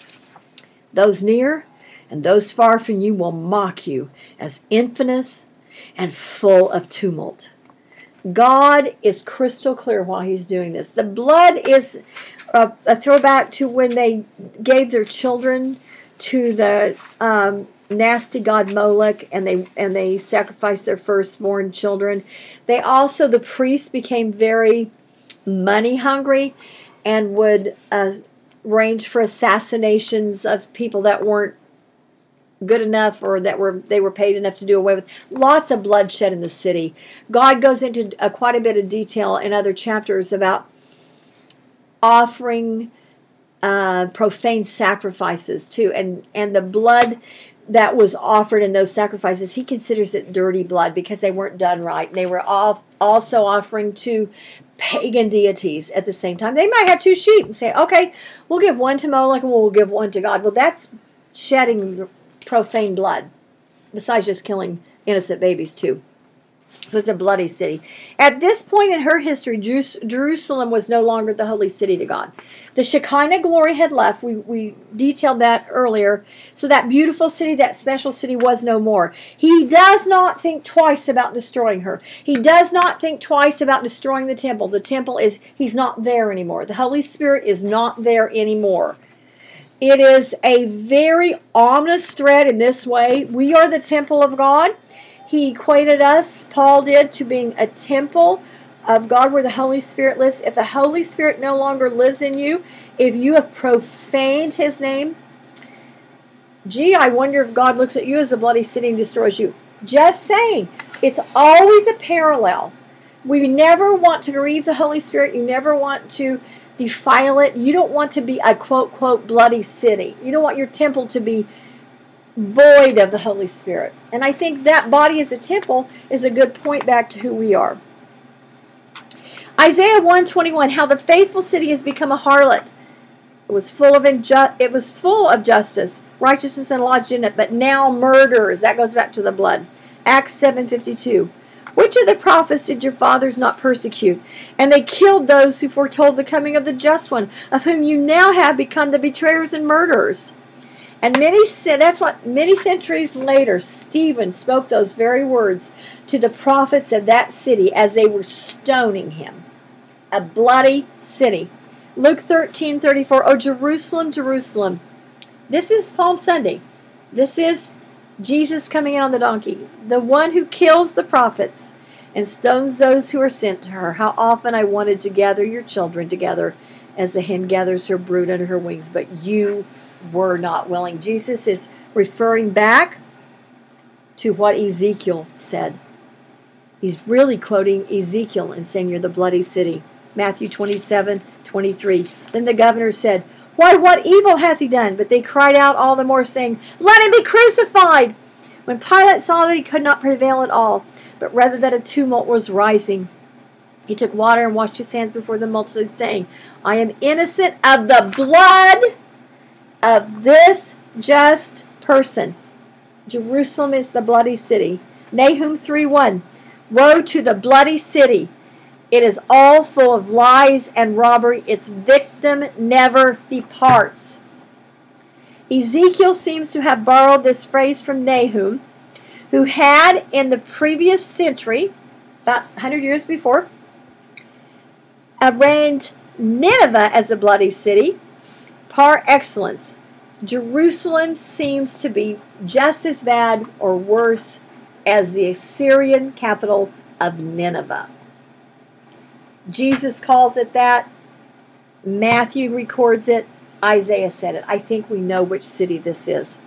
Those near and those far from you will mock you as infamous and full of tumult. God is crystal clear why he's doing this. The blood is a, a throwback to when they gave their children to the um, nasty god Molech, and they and they sacrificed their firstborn children. They also, the priests became very money hungry and would uh, arrange for assassinations of people that weren't good enough or that were they were paid enough to do away with. Lots of bloodshed in the city. God goes into uh, quite a bit of detail in other chapters about offering uh, profane sacrifices too, and and the blood that was offered in those sacrifices, he considers it dirty blood because they weren't done right. They were all also offering to pagan deities at the same time. They might have two sheep and say, okay, we'll give one to Moloch and we'll give one to God. Well, that's shedding profane blood, besides just killing innocent babies too. So it's a bloody city. At this point in her history, Jerusalem was no longer the holy city to God. The Shekinah glory had left. We, we detailed that earlier. So that beautiful city, that special city, was no more. He does not think twice about destroying her. He does not think twice about destroying the temple. The temple is, he's not there anymore. The Holy Spirit is not there anymore. It is a very ominous threat in this way. We are the temple of God. He equated us, Paul did, to being a temple of God where the Holy Spirit lives. If the Holy Spirit no longer lives in you, if you have profaned his name, gee, I wonder if God looks at you as a bloody city and destroys you. Just saying. It's always a parallel. We never want to grieve the Holy Spirit. You never want to defile it. You don't want to be a quote, quote, bloody city. You don't want your temple to be void of the Holy Spirit. And I think that body as a temple is a good point back to who we are. Isaiah one twenty-one, how the faithful city has become a harlot. It was full of inju- it was full of justice, righteousness, and lodged in it, but now murders. That goes back to the blood. Acts seven fifty-two. Which of the prophets did your fathers not persecute? And they killed those who foretold the coming of the just one, of whom you now have become the betrayers and murderers. And many that's what many centuries later, Stephen spoke those very words to the prophets of that city as they were stoning him. A bloody city. Luke thirteen thirty-four. Oh, Jerusalem, Jerusalem. This is Palm Sunday. This is Jesus coming in on the donkey. The one who kills the prophets and stones those who are sent to her. How often I wanted to gather your children together as a hen gathers her brood under her wings, but you were not willing. Jesus is referring back to what Ezekiel said. He's really quoting Ezekiel and saying, you're the bloody city. Matthew twenty-seven twenty-three. Then the governor said, why, what evil has he done? But they cried out all the more, saying, let him be crucified. When Pilate saw that he could not prevail at all, but rather that a tumult was rising, he took water and washed his hands before the multitude, saying, I am innocent of the blood of this just person. Jerusalem is the bloody city. Nahum three one. Woe to the bloody city. It is all full of lies and robbery. Its victim never departs. Ezekiel seems to have borrowed this phrase from Nahum, who had in the previous century, about one hundred years before, arraigned Nineveh as a bloody city. Par excellence, Jerusalem seems to be just as bad or worse as the Assyrian capital of Nineveh. Jesus calls it that. Matthew records it. Isaiah said it. I think we know which city this is.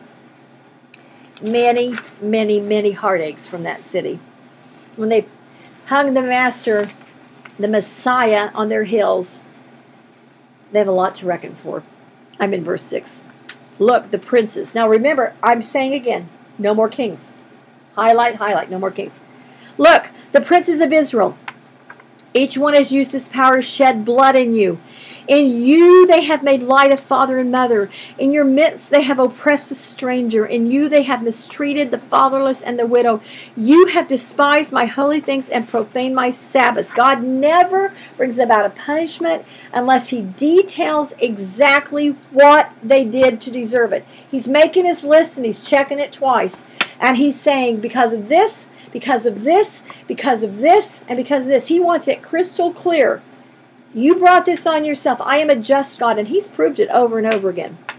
Many, many, many heartaches from that city. When they hung the Master, the Messiah, on their hills, they have a lot to reckon for. I'm in verse six. Look, the princes. Now remember, I'm saying again, no more kings. Highlight, highlight, no more kings. Look, the princes of Israel. Each one has used his power to shed blood in you. In you they have made light of father and mother. In your midst they have oppressed the stranger. In you they have mistreated the fatherless and the widow. You have despised my holy things and profaned my Sabbaths. God never brings about a punishment unless he details exactly what they did to deserve it. He's making his list and he's checking it twice. And he's saying, because of this, because of this, because of this, and because of this. He wants it crystal clear. You brought this on yourself. I am a just God, and he's proved it over and over again.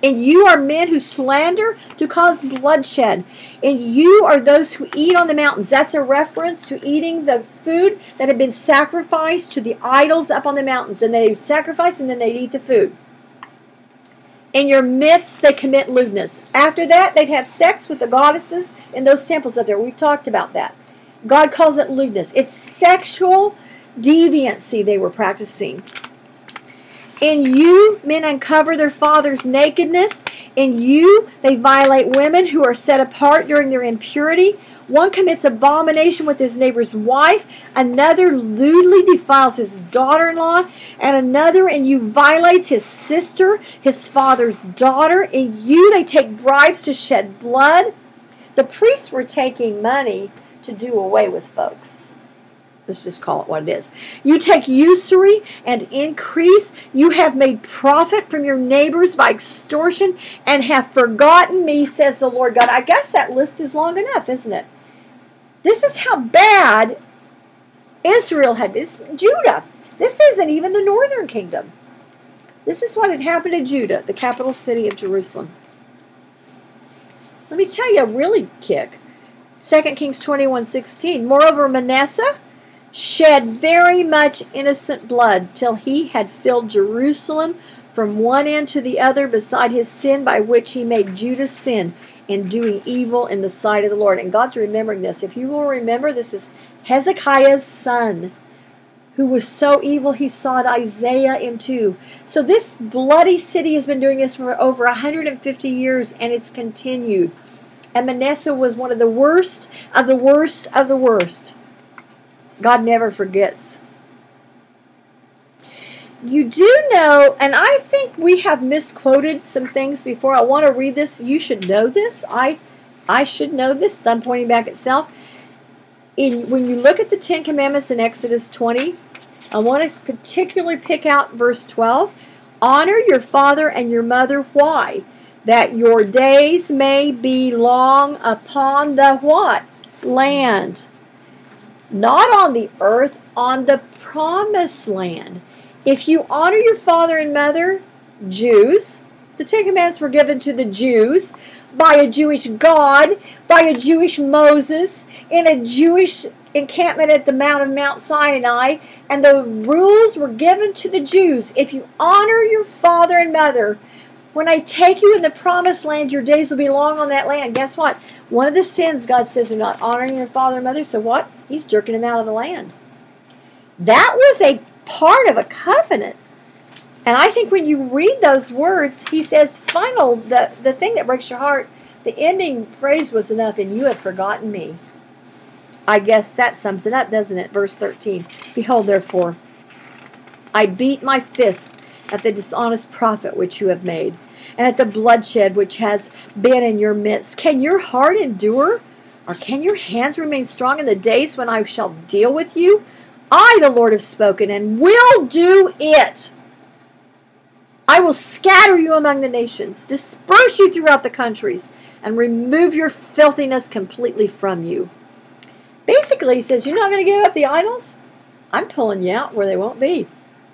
And you are men who slander to cause bloodshed. And you are those who eat on the mountains. That's a reference to eating the food that had been sacrificed to the idols up on the mountains. And they sacrifice and then they'd eat the food. In your midst, they commit lewdness. After that, they'd have sex with the goddesses in those temples up there. We've talked about that. God calls it lewdness. It's sexual deviancy they were practicing. In you, men uncover their father's nakedness. In you, they violate women who are set apart during their impurity. One commits abomination with his neighbor's wife. Another lewdly defiles his daughter-in-law. And another in you violates his sister, his father's daughter. In you, they take bribes to shed blood. The priests were taking money to do away with folks. Let's just call it what it is. You take usury and increase. You have made profit from your neighbors by extortion and have forgotten me, says the Lord God. I guess that list is long enough, isn't it? This is how bad Israel had been. Judah. This isn't even the northern kingdom. This is what had happened to Judah, the capital city of Jerusalem. Let me tell you a really kick. Second Kings twenty-one sixteen. Moreover, Manasseh shed very much innocent blood till he had filled Jerusalem from one end to the other beside his sin by which he made Judah sin in doing evil in the sight of the Lord. And God's remembering this. If you will remember, this is Hezekiah's son who was so evil he sawed Isaiah in two. So this bloody city has been doing this for over one hundred fifty years, and it's continued. And Manasseh was one of the worst of the worst of the worst. God never forgets. You do know, and I think we have misquoted some things before. I want to read this. You should know this. I I should know this. I'm pointing back at self. In, when you look at the Ten Commandments in Exodus twenty, I want to particularly pick out verse twelve. Honor your father and your mother. Why? That your days may be long upon the what? Land. Not on the earth, on the promised land. If you honor your father and mother, Jews, the Ten Commandments were given to the Jews by a Jewish God, by a Jewish Moses, in a Jewish encampment at the Mount of Mount Sinai, and the rules were given to the Jews. If you honor your father and mother, when I take you in the promised land, your days will be long on that land. Guess what? One of the sins God says are not honoring your father and mother. So what? He's jerking them out of the land. That was a part of a covenant. And I think when you read those words, he says, final, the, the thing that breaks your heart, the ending phrase was enough, and you have forgotten me. I guess that sums it up, doesn't it? Verse thirteen. Behold, therefore, I beat my fist at the dishonest profit which you have made, and at the bloodshed which has been in your midst. Can your heart endure? Or can your hands remain strong in the days when I shall deal with you? I, the Lord, have spoken, and will do it. I will scatter you among the nations, disperse you throughout the countries, and remove your filthiness completely from you. Basically, he says, you're not going to give up the idols? I'm pulling you out where they won't be.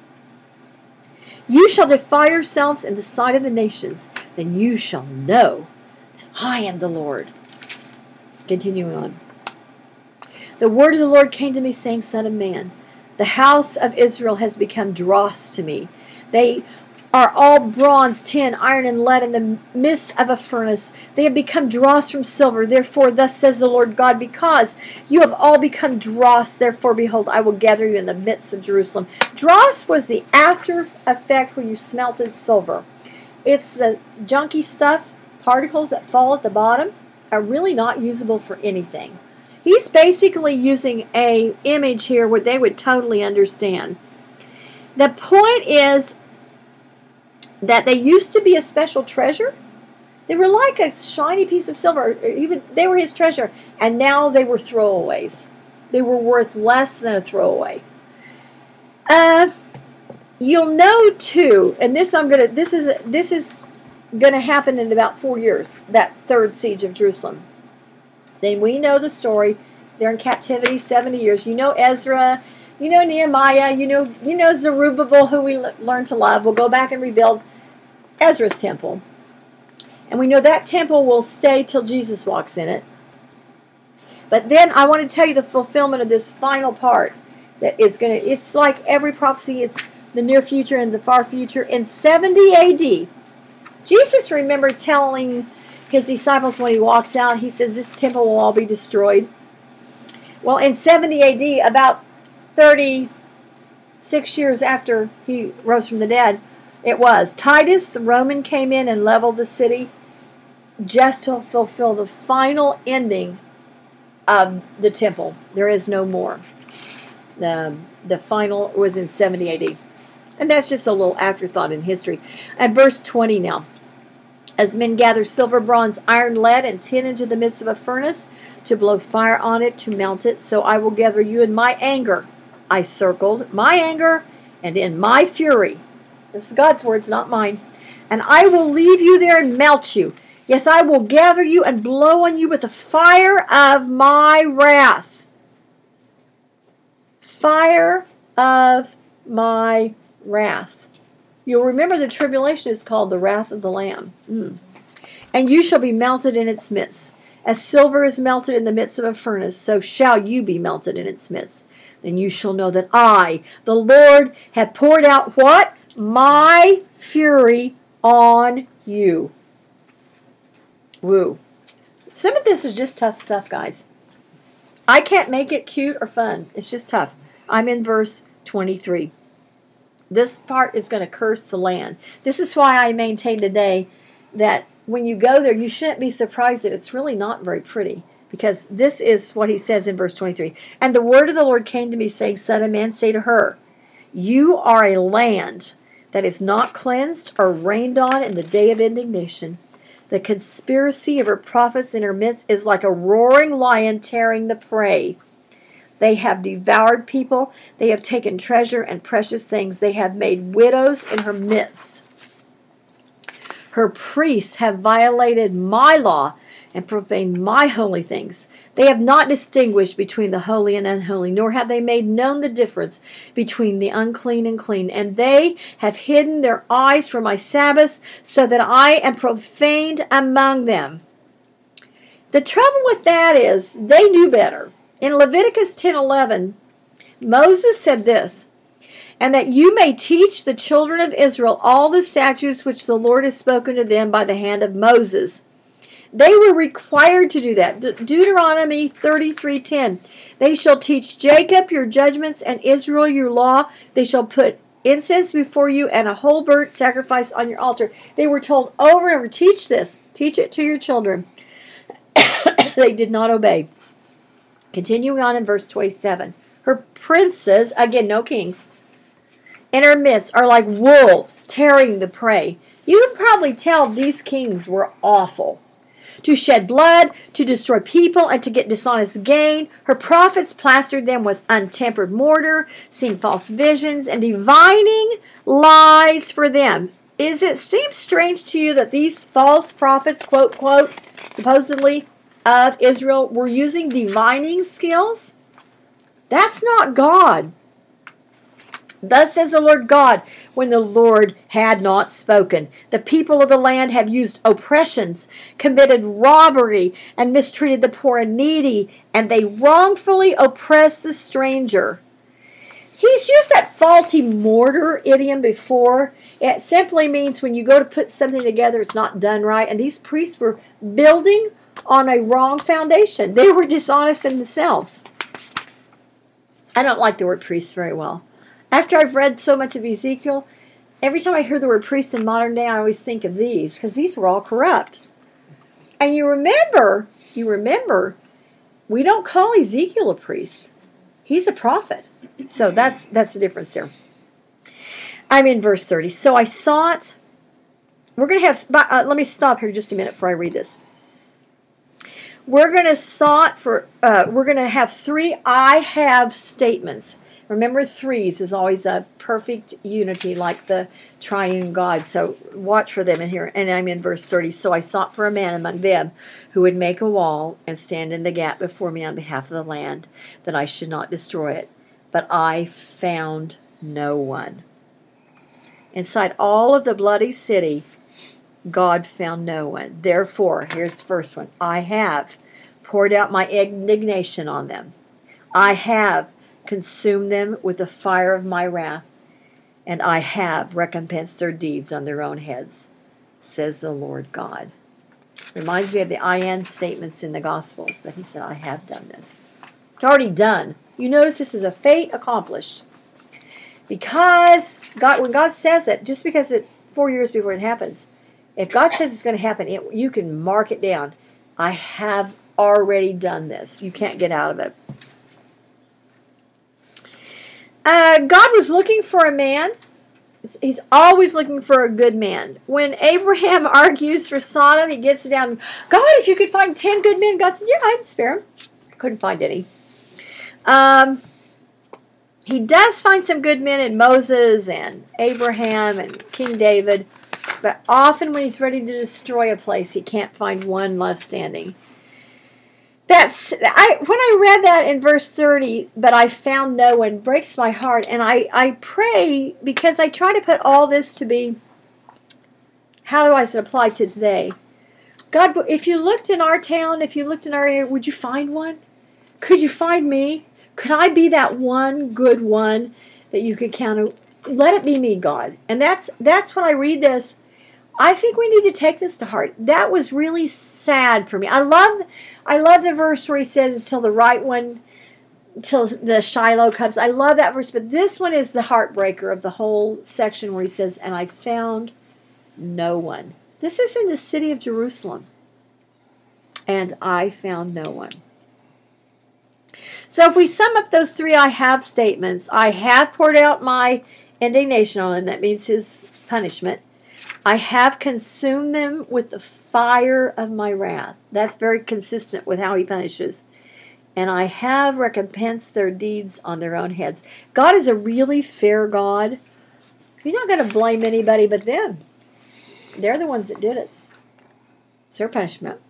You shall defy yourselves in the sight of the nations, then you shall know that I am the Lord. Continuing on. The word of the Lord came to me, saying, Son of man, the house of Israel has become dross to me. They are all bronze, tin, iron, and lead in the midst of a furnace. They have become dross from silver. Therefore, thus says the Lord God, because you have all become dross, therefore, behold, I will gather you in the midst of Jerusalem. Dross was the after effect when you smelted silver. It's the junky stuff, particles that fall at the bottom, are really not usable for anything. He's basically using a image here where they would totally understand. The point is that they used to be a special treasure. They were like a shiny piece of silver. Even they were his treasure, and now they were throwaways. They were worth less than a throwaway. Uh, you'll know too, and this I'm gonna. This is this is gonna happen in about four years. That third siege of Jerusalem. Then we know the story. They're in captivity seventy years. You know Ezra. You know Nehemiah. You know you know Zerubbabel, who we learn to love. We'll go back and rebuild Ezra's temple. And we know that temple will stay till Jesus walks in it. But then I want to tell you the fulfillment of this final part that is going to, it's like every prophecy, it's the near future and the far future. In seventy A D, Jesus remembered telling his disciples when he walks out, he says, this temple will all be destroyed. Well, in seventy A D, about thirty-six years after he rose from the dead, it was. Titus, the Roman, came in and leveled the city just to fulfill the final ending of the temple. There is no more. The, the final was in seventy A D. And that's just a little afterthought in history. At verse twenty now. As men gather silver, bronze, iron, lead, and tin into the midst of a furnace to blow fire on it, to melt it, so I will gather you in my anger. I circled my anger and in my fury. This is God's words, not mine. And I will leave you there and melt you. Yes, I will gather you and blow on you with the fire of my wrath. Fire of my wrath. You'll remember the tribulation is called the wrath of the Lamb. Mm. And you shall be melted in its midst. As silver is melted in the midst of a furnace, so shall you be melted in its midst. Then you shall know that I, the Lord, have poured out what? My fury on you. Woo. Some of this is just tough stuff, guys. I can't make it cute or fun. It's just tough. I'm in verse twenty-three. This part is going to curse the land. This is why I maintain today that when you go there, you shouldn't be surprised that it's really not very pretty. Because this is what he says in verse twenty-three. And the word of the Lord came to me, saying, Son of man, say to her, you are a land that is not cleansed or rained on in the day of indignation. The conspiracy of her prophets in her midst is like a roaring lion tearing the prey. They have devoured people. They have taken treasure and precious things. They have made widows in her midst. Her priests have violated my law and profaned my holy things. They have not distinguished between the holy and unholy, nor have they made known the difference between the unclean and clean. And they have hidden their eyes from my Sabbaths, so that I am profaned among them. The trouble with that is they knew better. In Leviticus ten eleven, Moses said this, and that you may teach the children of Israel all the statutes which the Lord has spoken to them by the hand of Moses. They were required to do that. De- Deuteronomy thirty-three ten. They shall teach Jacob your judgments and Israel your law. They shall put incense before you and a whole burnt sacrifice on your altar. They were told over and over, teach this. Teach it to your children. They did not obey. Continuing on in verse twenty-seven. Her princes, again, no kings, in her midst are like wolves tearing the prey. You can probably tell these kings were awful. To shed blood, to destroy people, and to get dishonest gain. Her prophets plastered them with untempered mortar, seeing false visions, and divining lies for them. Is it seems strange to you that these false prophets, quote, quote, supposedly of Israel, were using divining skills? That's not God. Thus says the Lord God, when the Lord had not spoken. The people of the land have used oppressions, committed robbery, and mistreated the poor and needy, and they wrongfully oppress the stranger. He's used that faulty mortar idiom before. It simply means when you go to put something together, it's not done right. And these priests were building on a wrong foundation. They were dishonest in themselves. I don't like the word priest very well. After I've read so much of Ezekiel, every time I hear the word priest in modern day, I always think of these, because these were all corrupt. And you remember, you remember, we don't call Ezekiel a priest. He's a prophet. So that's that's the difference there. I'm in verse thirty. So I sought, we're going to have, uh, let me stop here just a minute before I read this. We're going to sought for, uh, we're going to have three I have statements. Remember, threes is always a perfect unity like the triune God. So watch for them in here. And I'm in verse thirty. So I sought for a man among them who would make a wall and stand in the gap before me on behalf of the land, that I should not destroy it. But I found no one. Inside all of the bloody city, God found no one. Therefore, here's the first one. I have poured out my indignation on them. I have consumed them with the fire of my wrath, and I have recompensed their deeds on their own heads, says the Lord God. Reminds me of the I am statements in the Gospels, but he said, I have done this. It's already done. You notice this is a fate accomplished. Because God, when God says it, just because it four years before it happens, if God says it's going to happen, it, you can mark it down. I have already done this. You can't get out of it. Uh, God was looking for a man. He's always looking for a good man. When Abraham argues for Sodom, he gets down, God, if you could find ten good men, God said, yeah, I'd spare him. Couldn't find any. Um, he does find some good men in Moses and Abraham and King David, but often when he's ready to destroy a place, he can't find one left standing. That's I when I read that in verse thirty, but I found no one, breaks my heart. And I, I pray, because I try to put all this to be, how do I apply to today? God, if you looked in our town, if you looked in our area, would you find one? Could you find me? Could I be that one good one that you could count on? Let it be me, God. And that's that's when I read this. I think we need to take this to heart. That was really sad for me. I love I love the verse where he says, till the right one, till the Shiloh comes. I love that verse, but this one is the heartbreaker of the whole section where he says, and I found no one. This is in the city of Jerusalem. And I found no one. So if we sum up those three I have statements, I have poured out my indignation on him. That means his punishment. I have consumed them with the fire of my wrath. That's very consistent with how he punishes. And I have recompensed their deeds on their own heads. God is a really fair God. You're not going to blame anybody but them. They're the ones that did it. It's their punishment.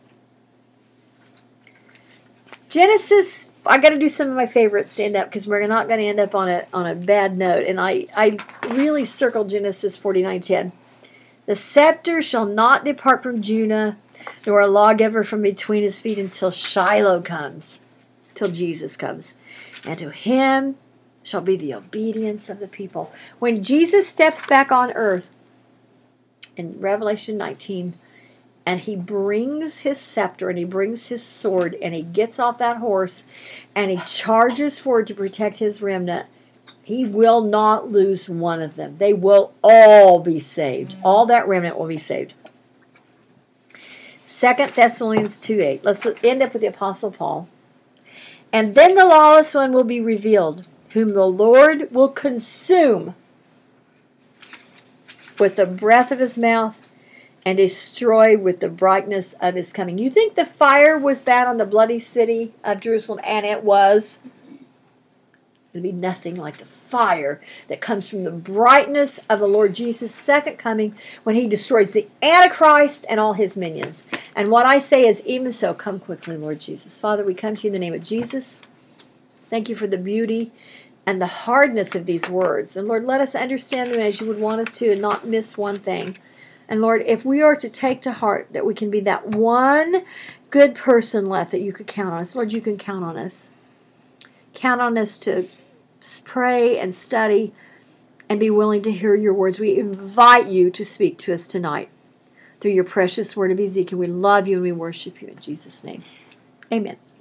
Genesis, I got to do some of my favorites stand up because we're not going to end up on a on a bad note. And I, I really circled Genesis forty-nine ten. The scepter shall not depart from Judah, nor a lawgiver from between his feet until Shiloh comes, till Jesus comes. And to him shall be the obedience of the people. When Jesus steps back on earth in Revelation nineteen, and he brings his scepter and he brings his sword and he gets off that horse and he charges forward to protect his remnant, he will not lose one of them. They will all be saved. All that remnant will be saved. Second Thessalonians two eight. Let's end up with the Apostle Paul. And then the lawless one will be revealed, whom the Lord will consume with the breath of his mouth and destroy with the brightness of his coming. You think the fire was bad on the bloody city of Jerusalem, and it was. It'll be nothing like the fire that comes from the brightness of the Lord Jesus' second coming when he destroys the Antichrist and all his minions. And what I say is, even so, come quickly, Lord Jesus. Father, we come to you in the name of Jesus. Thank you for the beauty and the hardness of these words. And Lord, let us understand them as you would want us to and not miss one thing. And Lord, if we are to take to heart that we can be that one good person left that you could count on us, Lord, you can count on us. Count on us to pray and study and be willing to hear your words. We invite you to speak to us tonight through your precious word of Ezekiel. We love you and we worship you in Jesus' name. Amen.